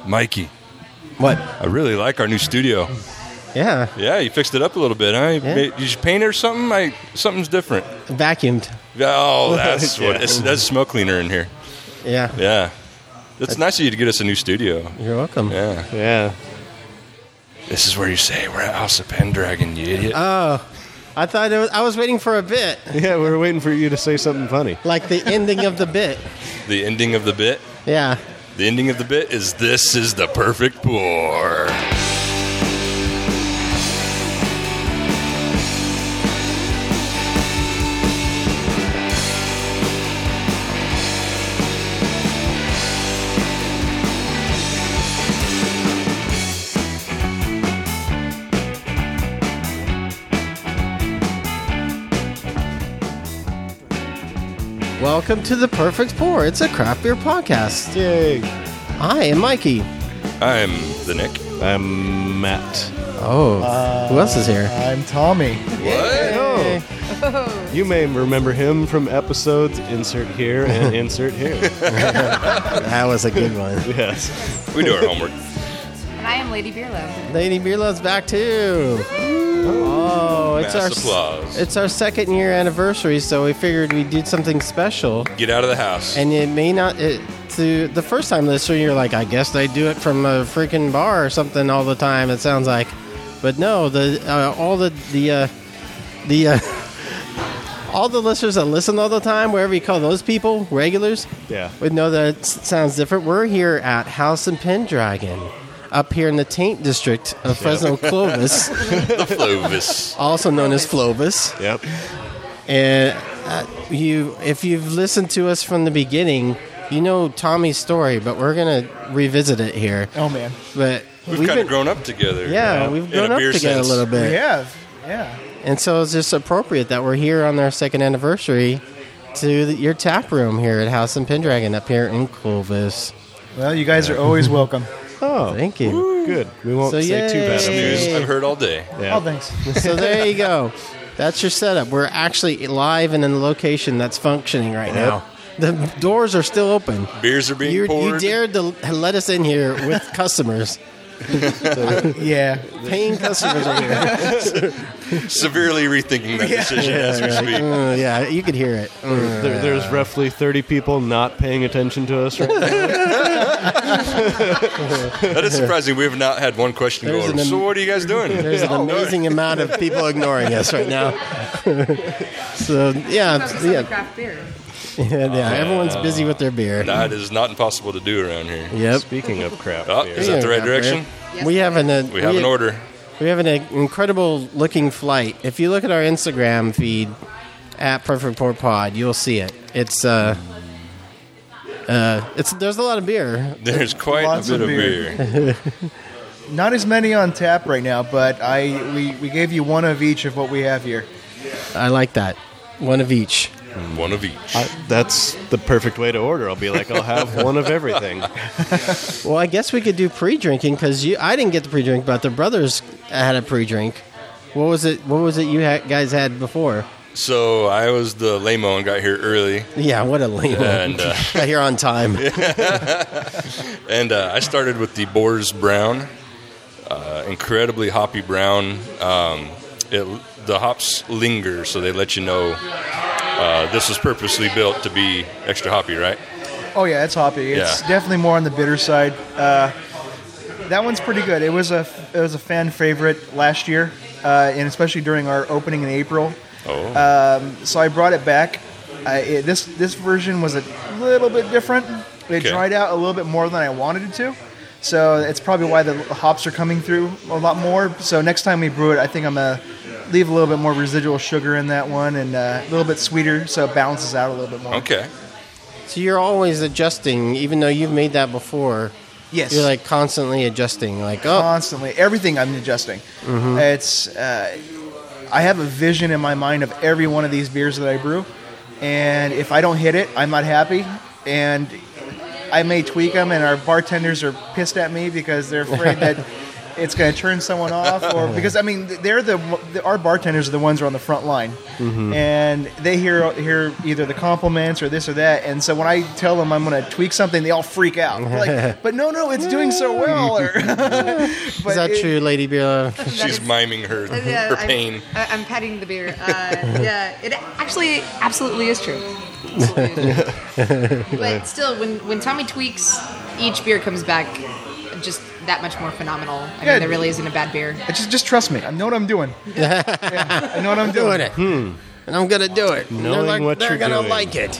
Mikey. What? I really like our new studio. Yeah. Yeah, you fixed it up a little bit, huh? Yeah. Did you paint it or something? Something's different. Vacuumed. Oh, that's what. That's smoke cleaner in here. Yeah. Yeah. It's nice of you to get us a new studio. You're welcome. Yeah. This is where you say we're at House of Pendragon, you idiot. Oh, I thought I was waiting for a bit. Yeah, we were waiting for you to say something funny. Like the ending of the bit. The ending of the bit? Yeah. The ending of the bit is this is the perfect pour. Welcome to The Perfect Pour. It's a craft beer podcast. Yay. I am Mikey. I'm the Nick. I'm Matt. Oh, who else is here? I'm Tommy. Oh. You may remember him from episodes insert here and insert here. That was a good one. Yes. We do our homework. And I am Lady Beerlove. Lady Beerlove's back too. Oh, Mass applause. It's our 2nd year anniversary, so we figured we'd do something special. Get out of the house. And it may not. To the first time listener, you're like, I guess they do it from a freaking bar or something all the time. It sounds like, but no. All the listeners that listen all the time, wherever you call those people, regulars, Yeah. would know that it sounds different. We're here at House and Pendragon, up here in the Taint District of Fresno Clovis, The Flovis. also known as Flovis. Yep. And if you've listened to us from the beginning, you know Tommy's story, but we're gonna revisit it here. Oh, man. But We've kind of grown up together. yeah, we've in grown a up beer together sense. a little bit. We have. Yeah. And so it's just appropriate that we're here on our 2nd anniversary to your tap room here at House and Pendragon up here in Clovis. Well, you guys are always welcome. Oh, Thank you. good. We won't So, say too bad. yay. News I've heard all day. Yeah. Oh, thanks. So there you go. That's your setup. We're actually live and in a location that's functioning right now. The doors are still open. Beers are being You poured. dared to let us in here with customers. Yeah. Paying customers are here. Severely rethinking that decision as we speak. Yeah, you could hear it. There's roughly 30 people not paying attention to us right now. That is surprising. We have not had one question There's going. an So what are you guys doing? There's an amazing amount of people ignoring us right now. So yeah, Focus on yeah, the craft beer. yeah. Everyone's busy with their beer. That is not impossible to do around here. Yep. Speaking of craft Oh, beer. is that the right Yeah, direction? Yes, We have an We have an order. We have an incredible looking flight. If you look at our Instagram feed at Perfect Pour Pod, you'll see it. It's there's a lot of beer. There's quite Lots a bit of of beer. beer. Not as many on tap right now, but we gave you one of each of what we have here. I like that. One of each. One of each. That's the perfect way to order. I'll be like, I'll have one of everything. Well, I guess we could do pre-drinking because I didn't get the pre-drink, but the brothers had a pre-drink. What was it? What was it you guys had before? So I was the lame-o and got here early. Yeah, what a lame And, one. Got here on time. And I started with the Boars Brown. Incredibly hoppy brown. The hops linger, so they let you know this was purposely built to be extra hoppy, right? Oh, yeah, it's hoppy. It's Yeah. definitely more on the bitter side. That one's pretty good. It was a fan favorite last year, and especially during our opening in April. Oh. So I brought it back. This version was a little bit different. It Okay. dried out a little bit more than I wanted it to. So it's probably why the hops are coming through a lot more. So next time we brew it, I think I'm going to leave a little bit more residual sugar in that one and a little bit sweeter so it balances out a little bit more. Okay. So you're always adjusting, even though you've made that before. Yes. You're like constantly adjusting. Like, oh, Constantly. Everything I'm adjusting. Mm-hmm. It's I have a vision in my mind of every one of these beers that I brew. And if I don't hit it, I'm not happy. And I may tweak them, and our bartenders are pissed at me because they're afraid that it's going to turn someone off, or because I mean our bartenders are the ones who are on the front line, and they hear either the compliments or this or that, and so when I tell them I'm going to tweak something, they all freak out. They're like, but no, it's doing so well. Or, Is that true, Lady Beer? She's miming her pain. I'm petting the beer. Yeah, it actually absolutely is true. Absolutely is true. But still, when Tommy tweaks, each beer comes back just that much more phenomenal. I mean, there really isn't a bad beer. Just trust me. I know what I'm doing. I know what I'm doing. And I'm gonna do it. Knowing what they're you're gonna doing. like it.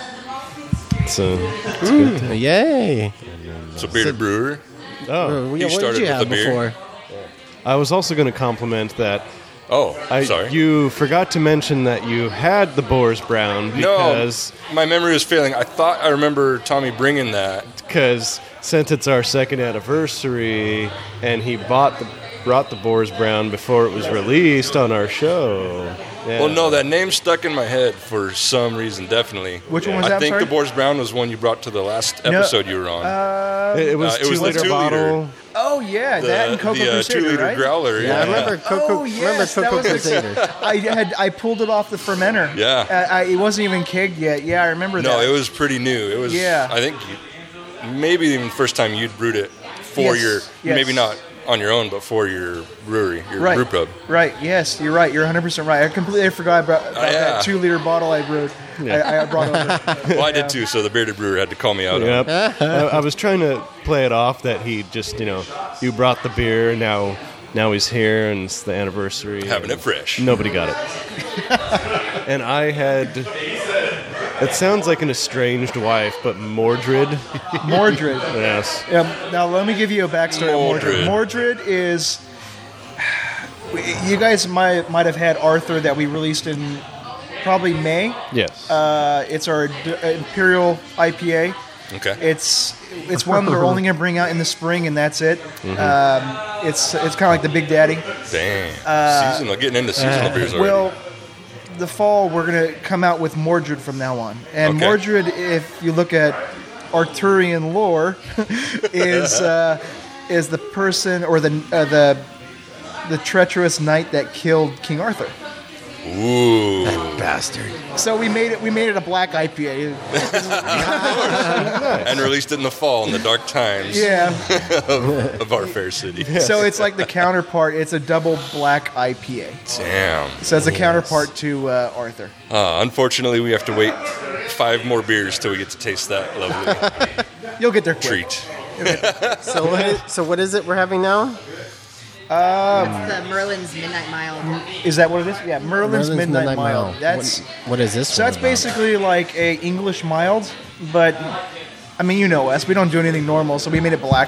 So, it's good. Yay! So bearded brewer. Oh, What You did started you with have the beer? before? I was also going to compliment that. Oh, sorry. You forgot to mention that you had the Boars Brown because my memory was failing. I thought I remember Tommy bringing that. since it's our second anniversary and he brought the Boars Brown before it was released on our show. Yeah. Well, no, that name stuck in my head for some reason, definitely. Which one was I that, think sorry? the Boars Brown was one you brought to the last episode you were on. It was it was the 2-liter 2-liter. bottle. Oh yeah, that and Coco the Crusader, 2-liter right? growler. Yeah, I remember Coco. Oh, yes, that Coco was the- Crusader. I pulled it off the fermenter. Yeah. It wasn't even kegged yet. Yeah, I remember that. No, it was pretty new. It was. Yeah. I think maybe even the first time you'd brewed it for Yes, your, yes. maybe not on your own, but for your brewery, your Right. brew pub. Right. Yes, you're right. You're 100% right. I completely forgot about yeah. that 2-liter bottle I brewed. I brought over. Well, I did too. So the bearded brewer had to call me out on it. Yep. I was trying to play it off that he just, you brought the beer, now he's here and it's the anniversary. Having it fresh. Nobody got it. And I had, it sounds like an estranged wife, but Mordred. Mordred. Yes. Now let me give you a backstory of Mordred. Mordred is. You guys might have had Arthur that we released in probably May. Yes. It's our Imperial IPA. Okay. It's one they're only going to bring out in the spring, and that's it. It's kind of like the Big Daddy. Dang. Seasonal. Getting into seasonal beers already. Well, the fall we're going to come out with Mordred from now on, and Okay. Mordred, if you look at Arthurian lore, is the person or the treacherous knight that killed King Arthur. Ooh. Bastard. So we made it a black IPA. And released it in the fall in the dark times Yeah. of our fair city. So it's like the counterpart. It's a double black IPA. Damn. So it's a counterpart to Arthur. Unfortunately, we have to wait 5 more beers till we get to taste that lovely You'll get there quick. treat. So what is it we're having now? It's the Merlin's Midnight Mild. Is that what it is? Yeah, Merlin's Midnight Mild. That's what is this? so that's basically like a English mild, but I mean, you know us. We don't do anything normal, so we made it black.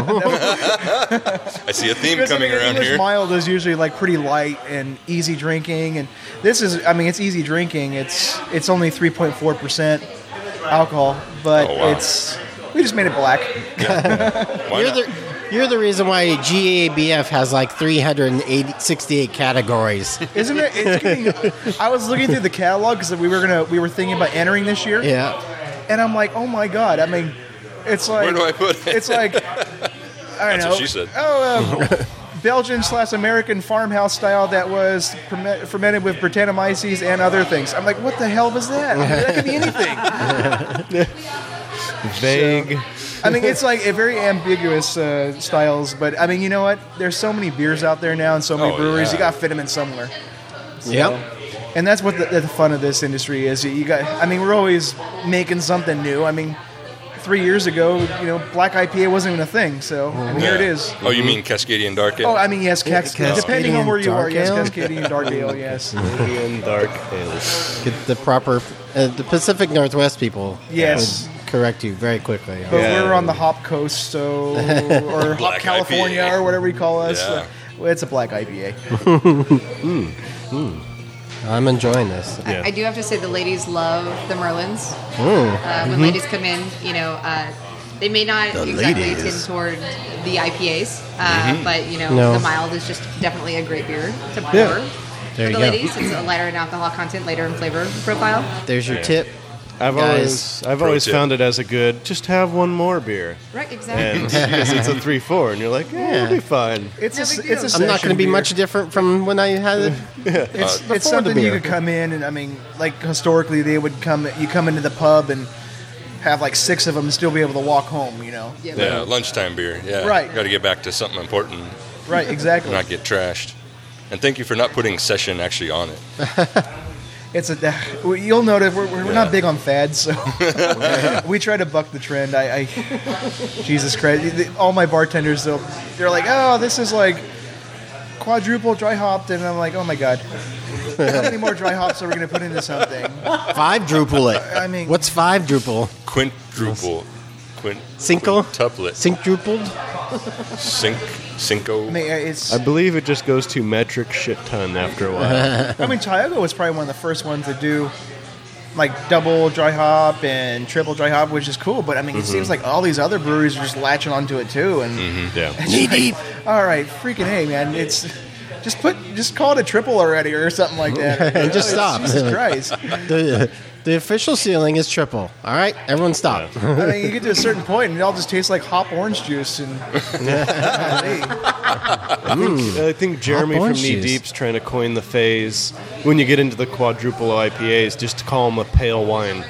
I see a theme Because, coming around English here. mild is usually like pretty light and easy drinking, and this is, I mean, it's easy drinking. It's only 3.4% alcohol, but Oh, wow. we just made it black. Why not? You're the reason why GABF has like 368 categories. Isn't it? It's getting, I was looking through the catalog because we were thinking about entering this year. Yeah. And I'm like, oh my god! I mean, it's like Where do I put it? It's like I don't That's know. what she said. Belgian/American farmhouse style that was fermented with Brettanomyces and other things. I'm like, what the hell was that? I mean, that could be anything. Vague. I mean, it's like a very ambiguous styles, but I mean, you know what? There's so many beers out there now and so many Oh, breweries. yeah. You got to fit them in somewhere. Yep. And that's what the fun of this industry is. You got. I mean, we're always making something new. I mean, 3 years ago, Black IPA wasn't even a thing. So I mean, here it is. Oh, you mean Cascadian Dark Ale? Oh, I mean, yes, depending on where you are, Dark yes, Ale? Cascadian Dark Ale, yes. Indian dark ales. Get the proper. The Pacific Northwest people. Yes. would correct you very quickly. But Yeah. we're on the Hop Coast, so or Hop Black California, IPA. or whatever you call us. Yeah. Well, it's a black IPA. I'm enjoying this. Yeah. I do have to say the ladies love the Merlins. Mm. When ladies come in, they may not exactly ladies. tend toward the IPAs, but No. the mild is just definitely a great beer to pour. There For you the go. ladies, it's a lighter in alcohol content, lighter in flavor profile. There's your tip. I've guys. always tip. found it as a good. Just have one more beer, Right, exactly. and because it's a 3-4, and you're like, Yeah. it'll be fine. It's No a, big it's a deal. I'm not going to be session much beer. different from when I had it. It's before something the you beer. could come in and I mean, like historically, they would come. You come into the pub and have like 6 of them and still be able to walk home. You know. Yeah. Yeah, lunchtime beer. Yeah, Right. Got to get back to something important, Right. Exactly. not get trashed. And thank you for not putting session actually on it. It's a. You'll notice we're Yeah. not big on fads, so we try to buck the trend. I Jesus Christ! All my bartenders, they're like, "Oh, this is like quadruple dry hopped," and I'm like, "Oh my god, how many more dry hops are we going to put into something?" 5-druple it. I mean- what's 5-druple? Quintruple. Cinco? Quintuplet. Sync-drupled? Cinco. I mean, it's. I believe it just goes to metric shit ton after a while. I mean, Tioga was probably one of the first ones to do like double dry hop and triple dry hop, which is cool. But I mean, it seems like all these other breweries are just latching onto it too. And Yeah. knee deep. All right, freaking hey, man, it's just call it a triple already or something like that. And just stop. Jesus Christ. The official ceiling is triple. All right, everyone stop. I mean, you get to a certain point and it all just tastes like hop orange juice and. I think Jeremy from orange Knee juice. Deep's trying to coin the phase when you get into the quadruple IPAs, just to call them a pale wine.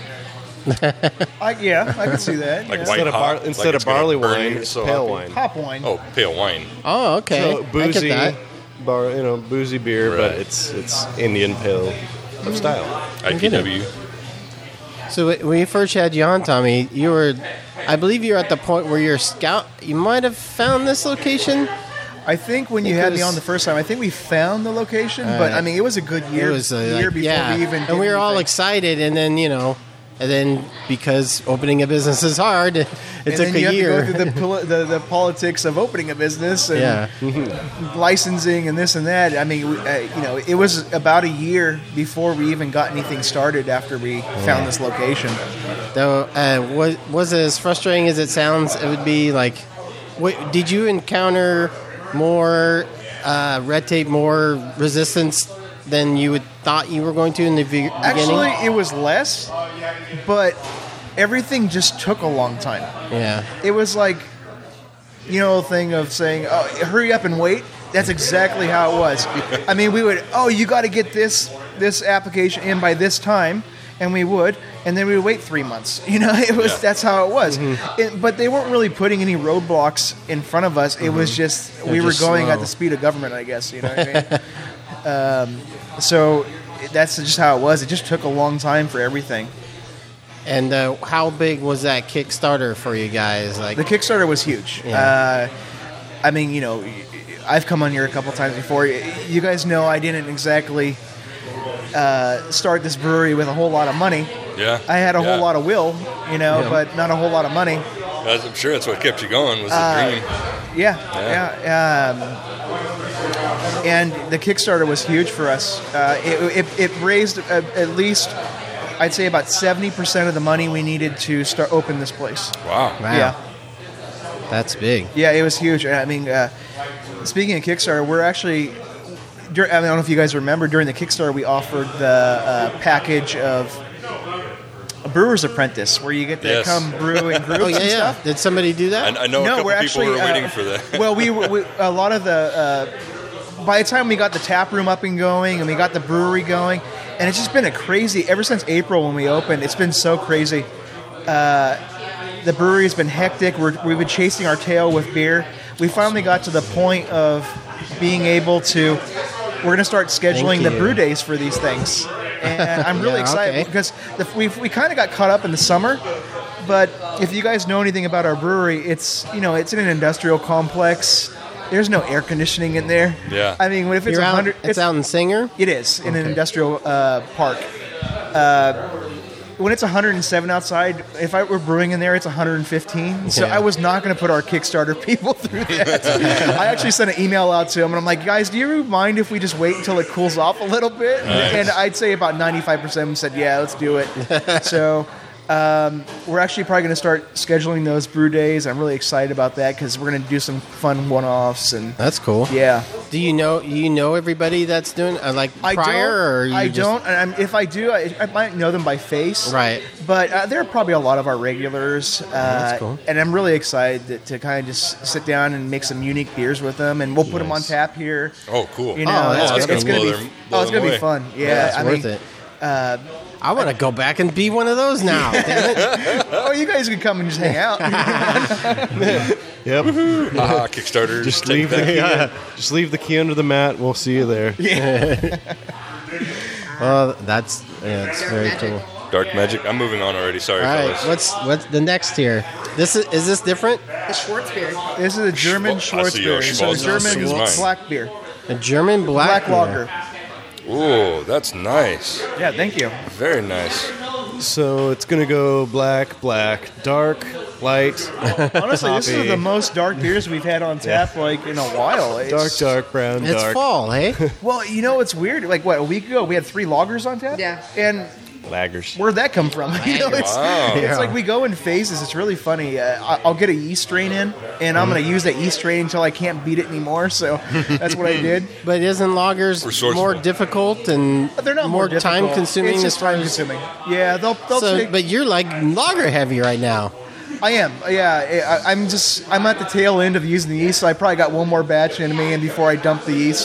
I can see that. Like yeah. white hop, like Instead it's of gonna barley burn wine, you it's so pale hoppy. wine. Hop wine. Oh, pale wine. Oh, okay. So I get boozy, that. boozy beer, but Right. it's Indian pale of style. IPW. So when you first had you on, Tommy, I believe you were at the point where you're scout. You might have found this location. I think when you had me Because- on the first time, I think we found the location, but Right. I mean, it was a good year. It was year like, before yeah, we even. and we did were all anything. excited, and then because opening a business is hard, it And took then a you year. have to go through the politics of opening a business and Yeah. licensing and this and that. I mean, it was about a year before we even got anything started after we found this location. Though, was it as frustrating as it sounds? It would be like, did you encounter more red tape, more resistance than you would thought you were going to in the beginning? Actually, it was less, but everything just took a long time. Yeah. It was like, the thing of saying, "Oh, hurry up and wait." That's exactly how it was. I mean, we would, you got to get this application in by this time, and we would, and then we would wait 3 months. It was that's how it was. But they weren't really putting any roadblocks in front of us. It was just we were just going at slow. the speed of government, I guess. You know what I mean? So that's just how it was. It just took a long time for everything. And how big was that Kickstarter for you guys? Like, The Kickstarter was huge. Yeah. I mean, I've come on here a couple times before. You guys know I didn't exactly start this brewery with a whole lot of money. Yeah. I had a whole lot of will, but not a whole lot of money. I'm sure that's what kept you going was the dream. Yeah. And the Kickstarter was huge for us. It raised at least, I'd say, about 70% of the money we needed to open this place. Wow. wow, Yeah. that's big. Yeah, it was huge. I mean, speaking of Kickstarter, we're actually. I don't know if you guys remember, during the Kickstarter, we offered the package of a brewer's apprentice, where you get to Yes. come brew in groups Oh yeah, and yeah. stuff. Did somebody do that? I know a No, couple we're people actually were waiting for that. Well, we a lot of the by the time we got the tap room up and going, and we got the brewery going, and it's just been a crazy ever since April when we opened. It's been so crazy. The brewery has been hectic. We've been chasing our tail with beer. We finally got to the point of being able to. We're going to start scheduling the you. brew days for these things, and I'm really Yeah, excited okay. because we kind of got caught up in the summer. But if you guys know anything about our brewery, it's it's in an industrial complex. There's no air conditioning in there. Yeah. I mean, if it's You're out, 100, it's out in Singer. it is in an industrial park. When it's 107 outside, if I were brewing in there, it's 115. So Yeah. I was not going to put our Kickstarter people through that. I actually sent an email out to them, and I'm like, guys, do you mind if we just wait until it cools off a little bit? And I'd say about 95% of them said, yeah, let's do it. So we're actually probably going to start scheduling those brew days. I'm really excited about that because we're going to do some fun one-offs. And That's cool. yeah. Do you know everybody that's doing like I prior, don't, or you I just, don't. And if I do, I might know them by face. Right. But there are probably a lot of our regulars, that's cool. and I'm really excited to kind of just sit down and make some unique beers with them, and we'll put them on tap here. Oh, cool. You know, Oh, that's it's gonna going to be away. fun. Yeah, That's I worth mean, it. I want to go back and be one of those now. Damn it. oh, you guys can come and just hang out. Yep. Kickstarter. Just leave the key under the mat. We'll see you there. Well, that's Dark very magic. cool. Dark Magic. I'm moving on already. Sorry, All right, fellas. what's the next here? Is this different? The Schwartz beer. This is a German I see your Schwarzbier. So a Schwarz. German This is mine. black beer. A German Black beer. lager. Ooh, that's nice. Yeah, thank you. Very nice. So it's gonna go black, dark, light, Honestly, this is Hoppy. the most dark beers we've had on tap like in a while. It's- dark, brown, It's dark. fall, hey? Well, you know it's weird. Like what, a week ago we had 3 lagers on tap. Yeah. And Lagers. where'd that come from? You know, it's Wow. Yeah. like we go in phases. It's really funny. I'll get a yeast strain in, and I'm going to use that yeast strain until I can't beat it anymore. So that's what I did. But isn't lagers Resourceful. more difficult and But they're not more difficult. time consuming? It's as just far time as consuming. Yeah, they'll so, take. but you're like lager heavy right now. I am. Yeah, I'm at the tail end of using the yeast, so I probably got one more batch in me, and before I dump the yeast.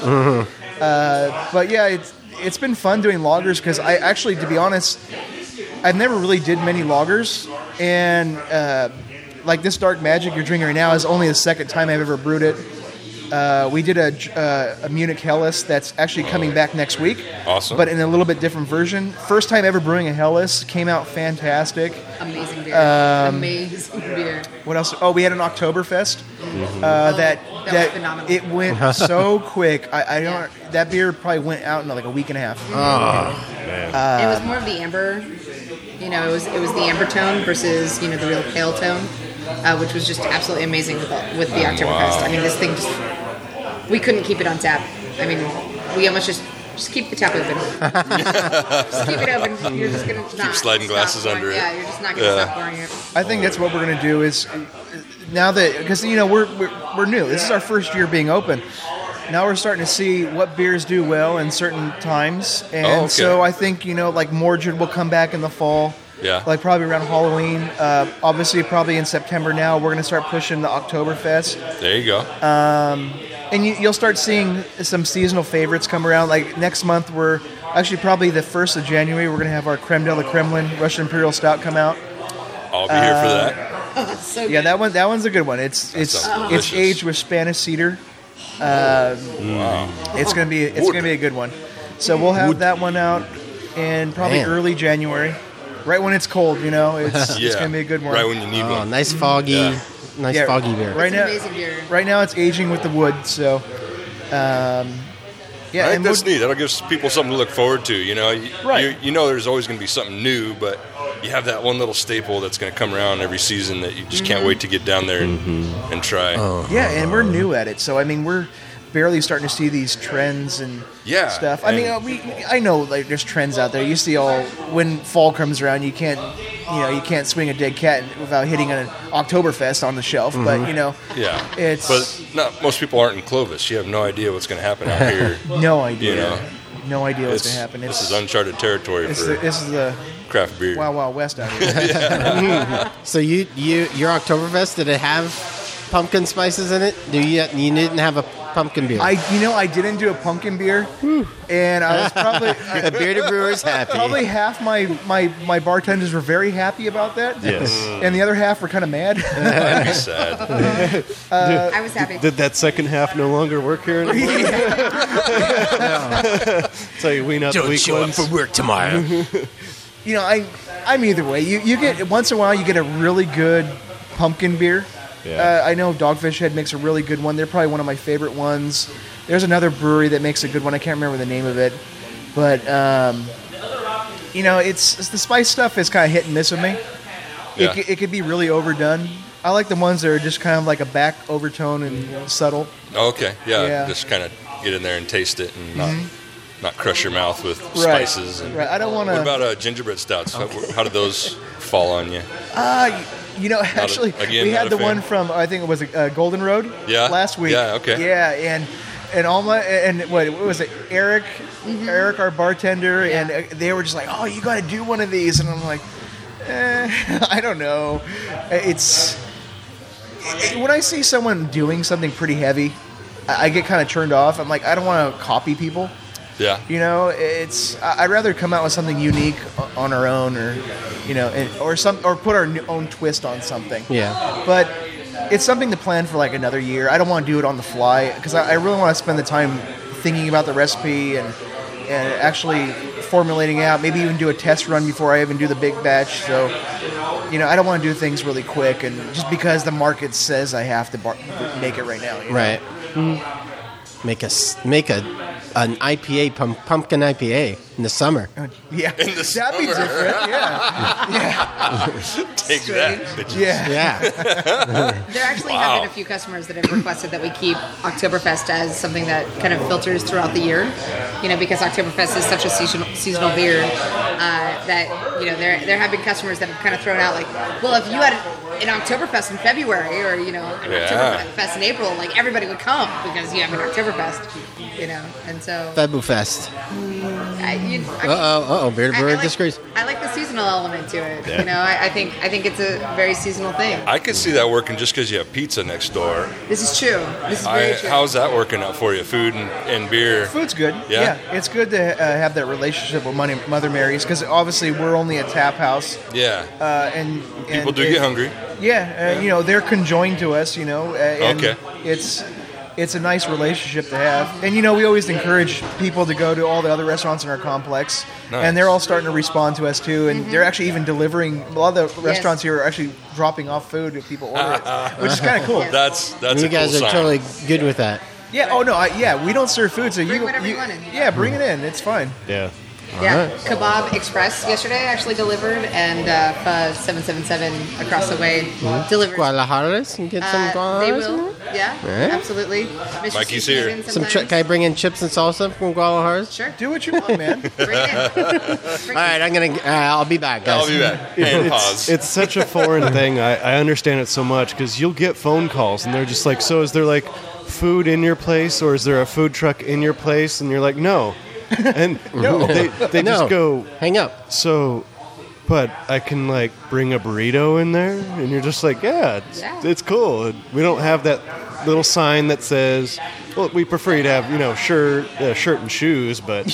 But yeah, it's been fun doing lagers because I actually, to be honest, I've never really did many lagers, and like this Dark Magic you're drinking right now is only the second time I've ever brewed it. We did a Munich Helles that's actually coming back next week. Awesome. But in a little bit different version. First time ever brewing a Helles, came out fantastic. Amazing beer. Amazing beer. What else? Oh, we had an Oktoberfest. That was phenomenal. it went so quick. I don't. That beer probably went out in like a week and a half. It was more of the amber. You know, it was the amber tone versus the real pale tone, which was just absolutely amazing with the Oktoberfest. I mean, this thing we couldn't keep it on tap. I mean, we almost just keep the tap open. Just keep it open. You're just gonna keep sliding glasses under it. Yeah, you're just not gonna stop pouring it. I think that's what we're gonna do is now that because we're new. This is our first year being open. Now we're starting to see what beers do well in certain times, and okay. so I think like Mordred will come back in the fall. Yeah. Like probably around Halloween. Obviously, probably in September now, we're going to start pushing the Oktoberfest. There you go. And you'll start seeing some seasonal favorites come around. Like next month, we're actually probably the 1st of January, we're going to have our Creme de la Kremlin Russian Imperial Stout come out. I'll be here for that. So Yeah, that one's a good one. It's sounds delicious. aged with Spanish cedar. It's going to be a good one. So we'll have that one out in probably Man. early January. Right when it's cold, it's Yeah. going to be a good one. Right when you need Oh, one. nice foggy, Yeah. nice foggy beer. Right it's now, amazing beer. right now it's aging with the wood. So, yeah, I think and that's neat. That'll give people something to look forward to. Right. You know there's always going to be something new, but you have that one little staple that's going to come around every season that you just can't wait to get down there and try. yeah, and we're new at it. So I mean, we're barely starting to see these trends and Yeah, stuff. I mean, and- I know like there's trends out there. You see when fall comes around, you can't swing a dead cat without hitting an Oktoberfest on the shelf. But Yeah, it's but most people aren't in Clovis. You have no idea what's going to happen out here. no idea. You know, no idea what's going to happen. This is uncharted territory this for is the craft beer. Wild Wild West out here. So your Oktoberfest, did it have pumpkin spices in it? You didn't have a pumpkin beer? I didn't do a pumpkin beer, and I was probably A bearded brewer's happy. probably half my bartenders were very happy about that. Yes. And the other half were kind of mad. That'd be sad. I was happy. Did that second half no longer work here anymore? So you wean out the weak ones. work tomorrow. I'm either way. You get once in a while you get a really good pumpkin beer. Yeah. I know Dogfish Head makes a really good one. They're probably one of my favorite ones. There's another brewery that makes a good one. I can't remember the name of it, but it's the spice stuff is kind of hit and miss with me. Yeah. It could be really overdone. I like the ones that are just kind of like a back overtone and subtle. Okay, Yeah. just kind of get in there and taste it and not crush your mouth with Right. spices. And Right. I don't want What to. about gingerbread stouts? How do those fall on you? Actually, again, we not had a the fan. one from I think it was Golden Road. Yeah? Last week. Yeah, okay. Yeah, and Alma and what was it? Eric, our bartender, and they were just like, "Oh, you got to do one of these," and I'm like. I don't know. When I see someone doing something pretty heavy, I get kind of turned off. I'm like, I don't want to copy people. Yeah. You know, I'd rather come out with something unique on our own, or or put our own twist on something. Yeah. But it's something to plan for like another year. I don't want to do it on the fly because I really want to spend the time thinking about the recipe and actually formulating it out. Maybe even do a test run before I even do the big batch. So, I don't want to do things really quick and just because the market says I have to make it right now. Right. Make an IPA, pumpkin IPA in the summer. Yeah, In the that'd be summer. different. Yeah, Take that, bitches. yeah. Yeah. There actually Wow. have been a few customers that have requested that we keep Oktoberfest as something that kind of filters throughout the year. Because Oktoberfest is such a seasonal beer that there have been customers that have kind of thrown out like, well, if you had an Oktoberfest in February or an Oktoberfest in April, like everybody would come because you have an Oktoberfest. And so Febufest. Beer disgrace. I like the seasonal element to it. I think it's a very seasonal thing. I could see that working just because you have pizza next door. This is true. This is very true. How's that working out for you? Food and beer. Food's good. Yeah? It's good to have that relationship with Mother Mary's because obviously we're only a tap house. Yeah. And People do get hungry. Yeah, they're conjoined to us. And Okay. It's a nice relationship to have. And we always encourage people to go to all the other restaurants in our complex, Nice. and they're all starting to respond to us too. And they're actually even delivering. A lot of the restaurants here are actually dropping off food if people order it, which is kind of cool. That's You a guys cool are sign. totally good with that. Yeah. Oh no. We don't serve food, so Bring whatever you want in. Yeah, bring it in. It's fine. Yeah. Yeah, Kebab Express yesterday actually delivered, and Fuzz 777 across the way delivered. Guadalajara's? You get some They Guadalajara's? will, yeah, Alright. absolutely. Mr. Mikey's Sushi here. in Some sometimes. can I bring in chips and salsa from Guadalajara's? Sure, Do what you want, man. bring it in. All right, I'll be back, guys. I'll be back. And pause. It's such a foreign thing. I understand it so much because you'll get phone calls and they're just like, so is there like food in your place or is there a food truck in your place? And you're like, no. And they No. just go, Hang up. so, but I can like bring a burrito in there? And you're just like, yeah, it's cool. We don't have that little sign that says, well, we prefer you to have, shirt and shoes, but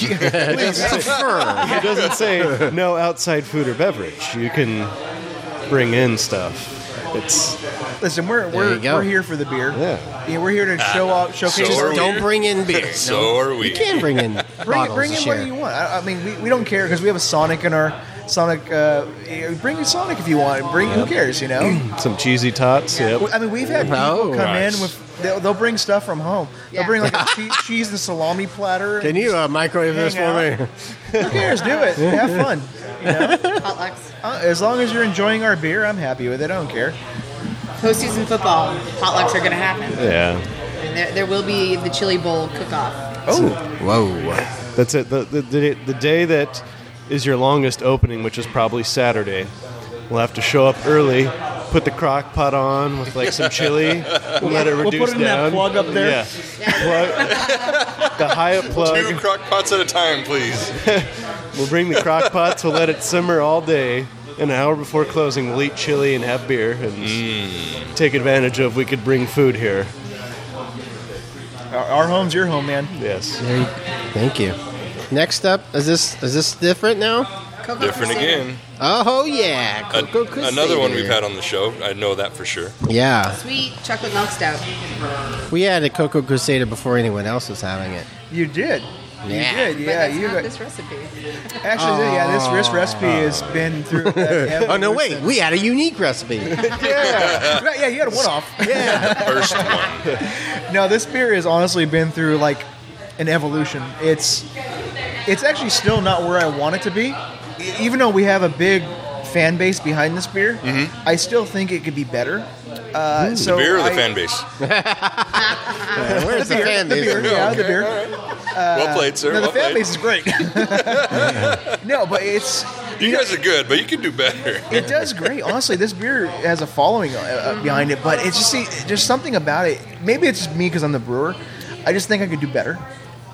it doesn't say no outside food or beverage. You can bring in stuff. Listen, There you go. we're here for the beer. Yeah. We're here to showcase. So are we. Don't bring in beer. So are we. You can bring in bottles Bring to in share. what you want. I mean, we don't care because we have a Sonic in our Sonic. Bring in Sonic if you want. Who cares? Some cheesy tots. Yep. I mean, we've had people Oh, come nice. in with. They'll bring stuff from home. Yeah. They'll bring like a cheese and salami platter. Can you microwave this Hang for me? Who cares? Do it. Have fun. Potlucks. As long as you're enjoying our beer, I'm happy with it. I don't care. Postseason football potlucks are going to happen. Yeah. And there will be the chili bowl cook-off. Oh, Whoa. That's it. The day that is your longest opening, which is probably Saturday, we'll have to show up early, put the crock pot on with like some chili, let it we'll reduce put it in that down. plug up there. Yeah. Plug, the Hyatt plug. 2 crock pots at a time, please. We'll bring the crock pots. We'll let it simmer all day. An hour before closing, we'll eat chili and have beer and take advantage of. We could bring food here. Our home's your home, man. Yes. Thank you. Next up, is this different now? Cocoa Different Crusader. again. Oh yeah, Cocoa Crusader. Another one we've had on the show. I know that for sure. Yeah, Sweet chocolate milk stout. we had a Cocoa Crusader before anyone else was having it. You did. Yeah. You did. But Yeah. that's You not got, this recipe. actually, this recipe has been through. Oh no, wait, we had a unique recipe. Yeah. Right, yeah, you had a one-off. First one. No, this beer has honestly been through like an evolution. It's actually still not where I want it to be. Even though we have a big fan base behind this beer, I still think it could be better. So The beer or the fan base? Where's the fan The base? beer, yeah, the beer. Well played, sir. No, the Well fan played. base is great. No, but it's You guys are good, but you can do better. it does great. Honestly, this beer has a following behind it, but it's just there's something about it. Maybe it's just me because I'm the brewer. I just think I could do better.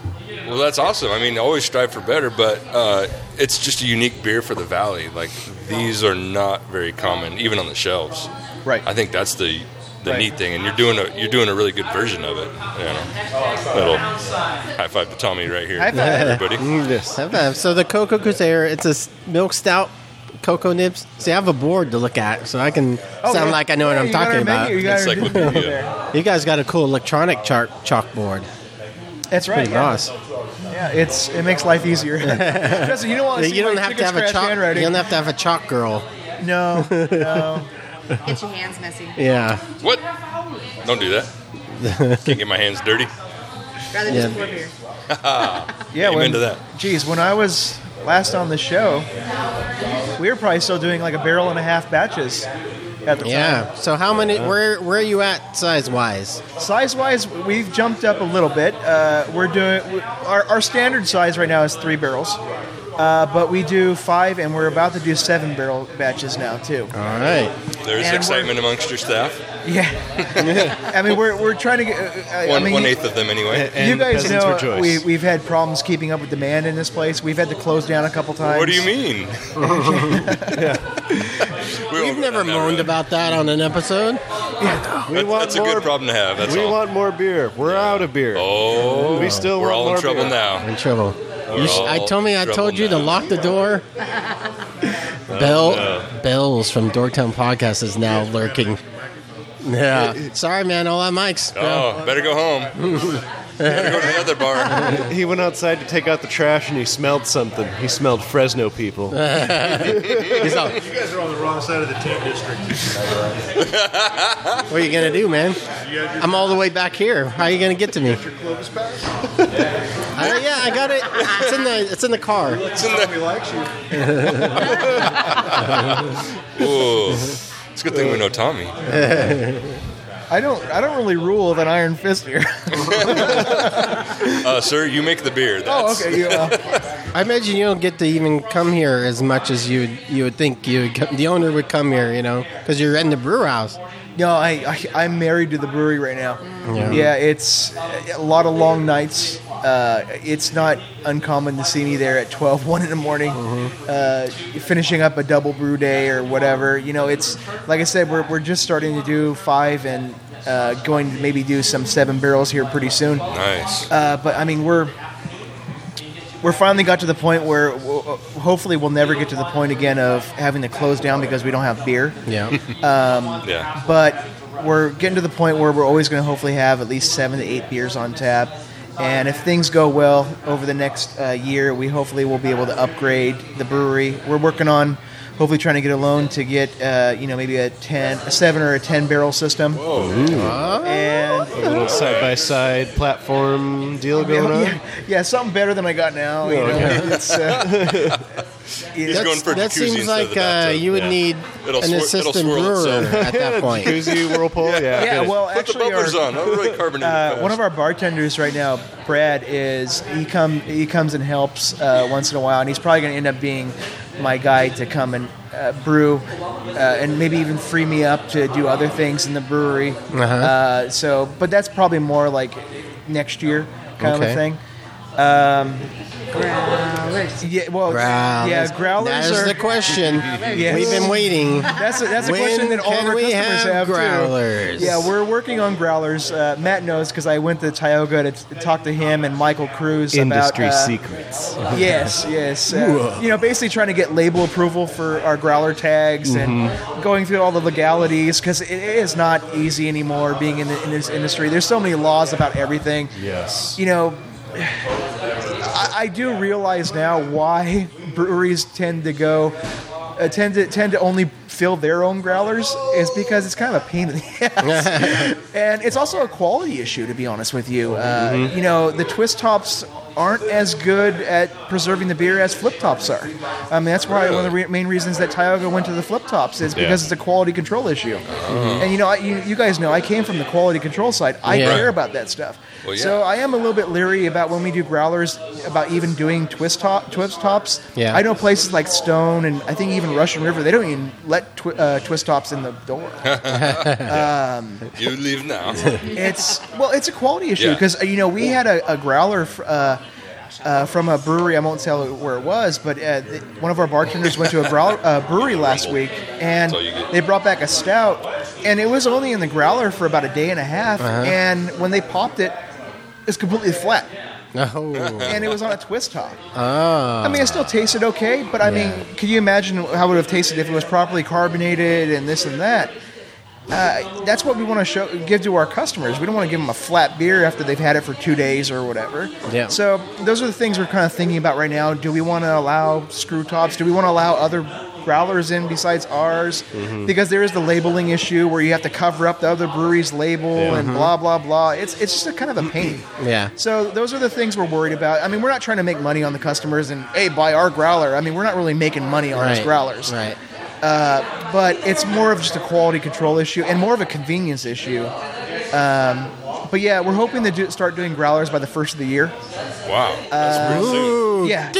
Well, that's awesome. I mean, always strive for better, but it's just a unique beer for the Valley. Like, these are not very common, even on the shelves. Right. I think that's the Right. neat thing, and you're doing a really good version of it. You know, little high five to Tommy right here, High five. everybody. Yes. So the Cocoa Crusader, it's a milk stout, cocoa nibs. See, I have a board to look at, so I can sound like I know what I'm talking about. You got our menu Encyclopedia. there. You guys got a cool electronic chalkboard. That's right. Pretty nice. Yeah, it makes life easier. Justin, you don't want to see You don't my have to chicken have a scratch chalk. You handwriting. don't have to have a chalk girl. No. Get your hands messy. Yeah. What? Don't do that. Can't get my hands dirty. Rather just pour beer. Yeah, Amen to that. Geez, when I was last on the show, we were probably still doing like a barrel and a half batches at the time. Yeah. So how many? Where are you at size wise? Size-wise, we've jumped up a little bit. We're doing our standard size right now is 3 barrels, but we do 5, and we're about to do 7 barrel batches now too. All right. There's And excitement amongst your staff. Yeah, I mean we're trying to get. I mean, 1/8 of them anyway. And you the guys peasants know rejoice. we've had problems keeping up with demand in this place. We've had to close down a couple times. What do you mean? We've never moaned about that on an episode. We want That's a more. good problem to have. That's We all. want more beer. We're out of beer. Oh, We still we're want all more in trouble beer. now. In trouble. I all told you to trouble now. lock the door. Bells from Dorktown Podcast is now lurking. Yeah. Sorry, man. All that mics. Oh, better go home. Better go to the other bar. He went outside to take out the trash and he smelled something. He smelled Fresno people. He's all, You guys are on the wrong side of the tent district. what are you gonna do, man? I'm all the way back here. How are you gonna get to me? Your Clovis pass? Yeah, I got it. It's in the car. Tommy likes you. Ooh. It's a good thing we know Tommy. I don't really rule with an iron fist here. Sir, you make the beer. Oh, That's, okay. Yeah. I imagine you don't get to even come here as much as you would think the owner would come here, because you're in the brew house. No, I'm married to the brewery right now. Yeah. Yeah, it's a lot of long nights. It's not uncommon to see me there at 12, 1 in the morning, finishing up a double brew day or whatever. It's like I said, we're just starting to do 5 and going to maybe do some 7 barrels here pretty soon. nice. But I mean, we're finally got to the point where hopefully we'll never get to the point again of having to close down because we don't have beer. Yeah. Yeah. But we're getting to the point where we're always going to hopefully have at least 7 to 8 beers on tap. And if things go well over the next year, we hopefully will be able to upgrade the brewery. We're working on hopefully trying to get a loan to get maybe a 7 or a 10 barrel system. And A little side-by-side platform deal going on. yeah, something better than I got now. It's, He's going for That jacuzzi seems instead of like the bathtub. you would Yeah. need It'll an it'll assistant swirl brewer itself. at that point. Jacuzzi, whirlpool, yeah. yeah, well, Put the actually, bumpers on. I'll really carbonate it one of fast. our bartenders right now, Brad, he comes and helps once in a while, and he's probably going to end up being my guy to come and brew and maybe even free me up to do other things in the brewery. But that's probably more like next year kind of a Okay. thing. Growlers. Yeah, well, growlers That is are. the question. Yes. We've been waiting. That's a When question that all of can our we customers have have growlers? too. Yeah, we're working on growlers. Matt knows because I went to Tioga to talk to him and Michael Cruz Industry about secrets. Yes. Basically trying to get label approval for our growler tags and going through all the legalities because it is not easy anymore being in this industry. There's so many laws about everything. Yes. I do realize now why breweries tend to only fill their own growlers is because it's kind of a pain in the ass, and it's also a quality issue. To be honest with you, the twist tops aren't as good at preserving the beer as flip tops are. I mean, that's probably one of the main reasons that Tioga went to the flip tops is because it's a quality control issue. And you guys know I came from the quality control side. I care about that stuff. Well, yeah. So I am a little bit leery about when we do growlers about even doing twist tops. Yeah. I know places like Stone and I think even Russian River, they don't even let twist tops in the door. You leave now. It's a quality issue Yeah. because we had a growler from a brewery. I won't tell where it was, but one of our bartenders went to a brewery last week, and That's all you get. they brought back a stout, and it was only in the growler for about a day and a half, and when they popped it, it's completely flat. Oh. And it was on a twist top. Ah. I mean, it still tasted okay, but I mean, can you imagine how it would have tasted if it was properly carbonated and this and that? That's what we want to give to our customers. We don't want to give them a flat beer after they've had it for 2 days or whatever. Yeah. So those are the things we're kind of thinking about right now. Do we want to allow screw tops? Do we want to allow other growlers in besides ours? Because there is the labeling issue where you have to cover up the other brewery's label and blah, blah, blah. It's just a kind of a pain. Yeah. So those are the things we're worried about. I mean, we're not trying to make money on the customers and, hey, buy our growler. I mean, we're not really making money on those growlers. Right. But it's more of just a quality control issue and more of a convenience issue. But yeah, we're hoping to start doing growlers by the first of the year. Wow. That's real soon. Yeah.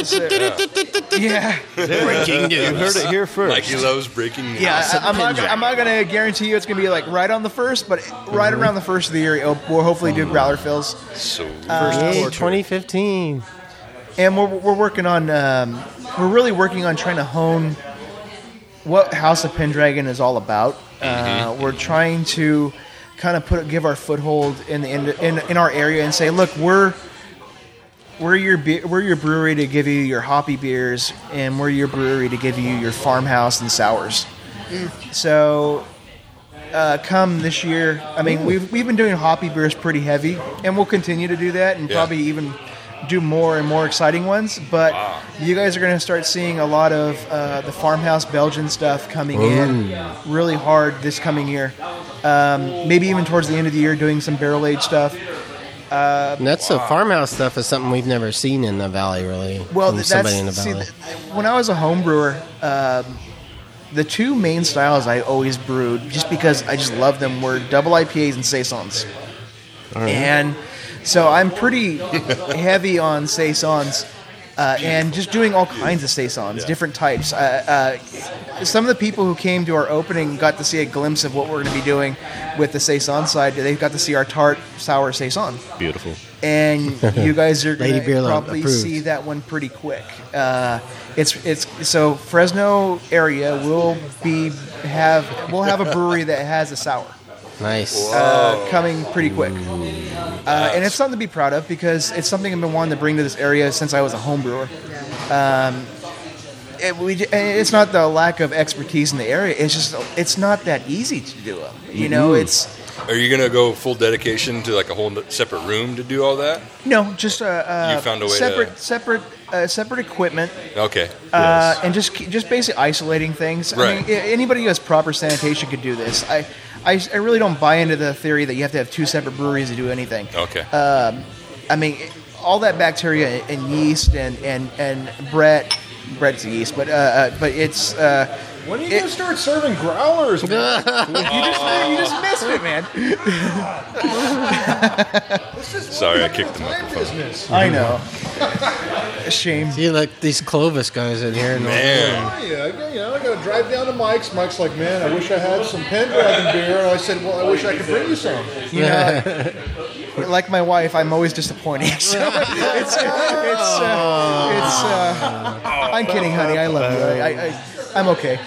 Yeah. Breaking You heard news. it here first. Mikey loves breaking news. Yeah, I'm not going to guarantee you it's going to be like right on the first, but right around the first of the year, we'll hopefully do growler fills. So Yay, 2015. And we're working on, we're really working on trying to hone what House of Pendragon is all about. We're trying to kind of give our foothold in our area and say, look, we're your brewery to give you your hoppy beers, and we're your brewery to give you your farmhouse and sours. So, come this year, I mean, we've been doing hoppy beers pretty heavy, and we'll continue to do that, and probably even do more and more exciting ones. But you guys are going to start seeing a lot of the farmhouse Belgian stuff coming in really hard this coming year. Maybe even towards the end of the year, doing some barrel aged stuff. And that's the farmhouse stuff is something we've never seen in the valley, really. Well, from somebody in the valley. when I was a home brewer, the two main styles I always brewed, just because I just love them, were double IPAs and saisons. And so I'm pretty heavy on saisons, and just doing all kinds of saisons, different types. Some of the people who came to our opening got to see a glimpse of what we're going to be doing with the saison side. They got to see our tart sour saison. Beautiful. And you guys are going Lady Beer to Love probably approved. see that one pretty quick. It's so Fresno area will have a brewery that has a sour Nice. coming pretty quick, and it's something to be proud of because it's something I've been wanting to bring to this area since I was a home brewer. It's not the lack of expertise in the area. It's just it's not that easy to do them. You know, it's. Are you going to go full dedication to like a whole separate room to do all that? No, just You found a way separate equipment, Okay. and just basic isolating things. I Right. mean, anybody who has proper sanitation could do this. I really don't buy into the theory that you have to have two separate breweries to do anything. Okay. I mean, all that bacteria and yeast and Brett's yeast, but it's. When are you going to start serving growlers, man? You just missed it, man. Sorry, I kicked the My microphone. business. I know. Shame. See, like these Clovis guys in here. Man. Yeah, I got to drive down to Mike's. Mike's like, man, I wish I had some Pendragon beer. And I said, well, I wish I could bring you some. You know, like my wife, I'm always disappointing. So I'm kidding, honey. I love you. I'm okay.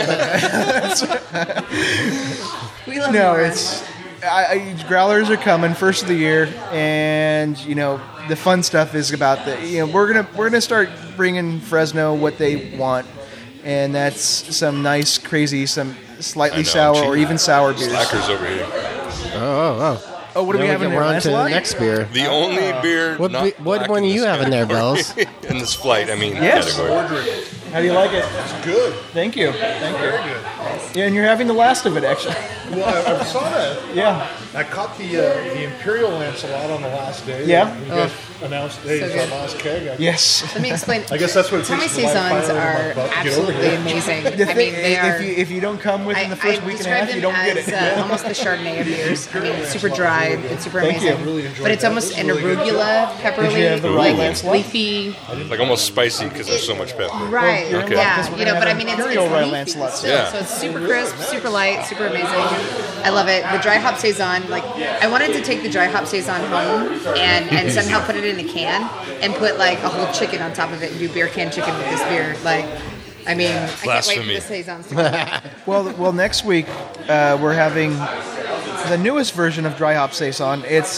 We love No, you, Ryan. it's growlers are coming first of the year, and you know the fun stuff is about we're gonna start bringing Fresno what they want, and that's some nice, crazy, some slightly sour or even sour beers. Slackers over here. Oh, what do we have in there? We're on to the Lancelot? next beer. The only beer. What not be- what black one in do you this have in there, category. Bells? In this flight, I mean, Yes. category. How do you like it? It's good. Thank you. Very good. Yeah, and you're having the last of it, actually. Well, I saw that. Yeah. I caught the Imperial Lancelot on the last day. Yeah. You guys announced, hey, So it's our good. last keg. Yes. Let me explain. I guess that's what it Tommy takes to light a saisons fire in my are butt to get over absolutely here. amazing. The I thing, mean, they are. if you don't come within the first week and a half, you don't get it. As, almost the Chardonnay of beers. I mean, it's super dry. It's super Thank you. amazing. Really enjoyed But it's that. almost This is an really good. arugula, Did you pepperly, have the like Royal it's Lancelot? leafy. Like almost spicy because there's so much pepper. Right. you're Okay. Yeah. because we're You know, gonna but I have mean, it's Imperial Royal leafy Lancelot. still, Yeah. so it's super crisp, super light, super amazing. I love it. The dry hop saison, like I wanted to take the dry hop saison home and somehow put it in a can and put like a whole chicken on top of it and do beer can chicken with this beer. Like, I mean, I can't wait for the saisons to come back. Well, next week we're having the newest version of dry hop saison. It's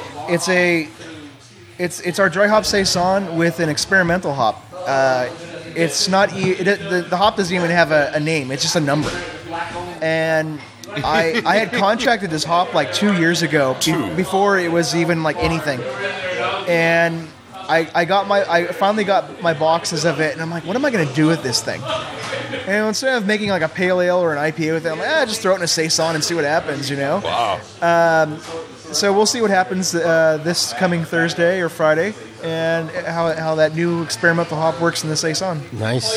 our dry hop saison with an experimental hop. It's not the hop doesn't even have a name. It's just a number. And I had contracted this hop like 2 years ago before it was even like anything. And I finally got my boxes of it, and I'm like, what am I going to do with this thing? And instead of making like a pale ale or an IPA with it, I'm like, just throw it in a saison and see what happens, you know? Wow. So we'll see what happens this coming Thursday or Friday, and how that new experimental hop works in the saison. Nice.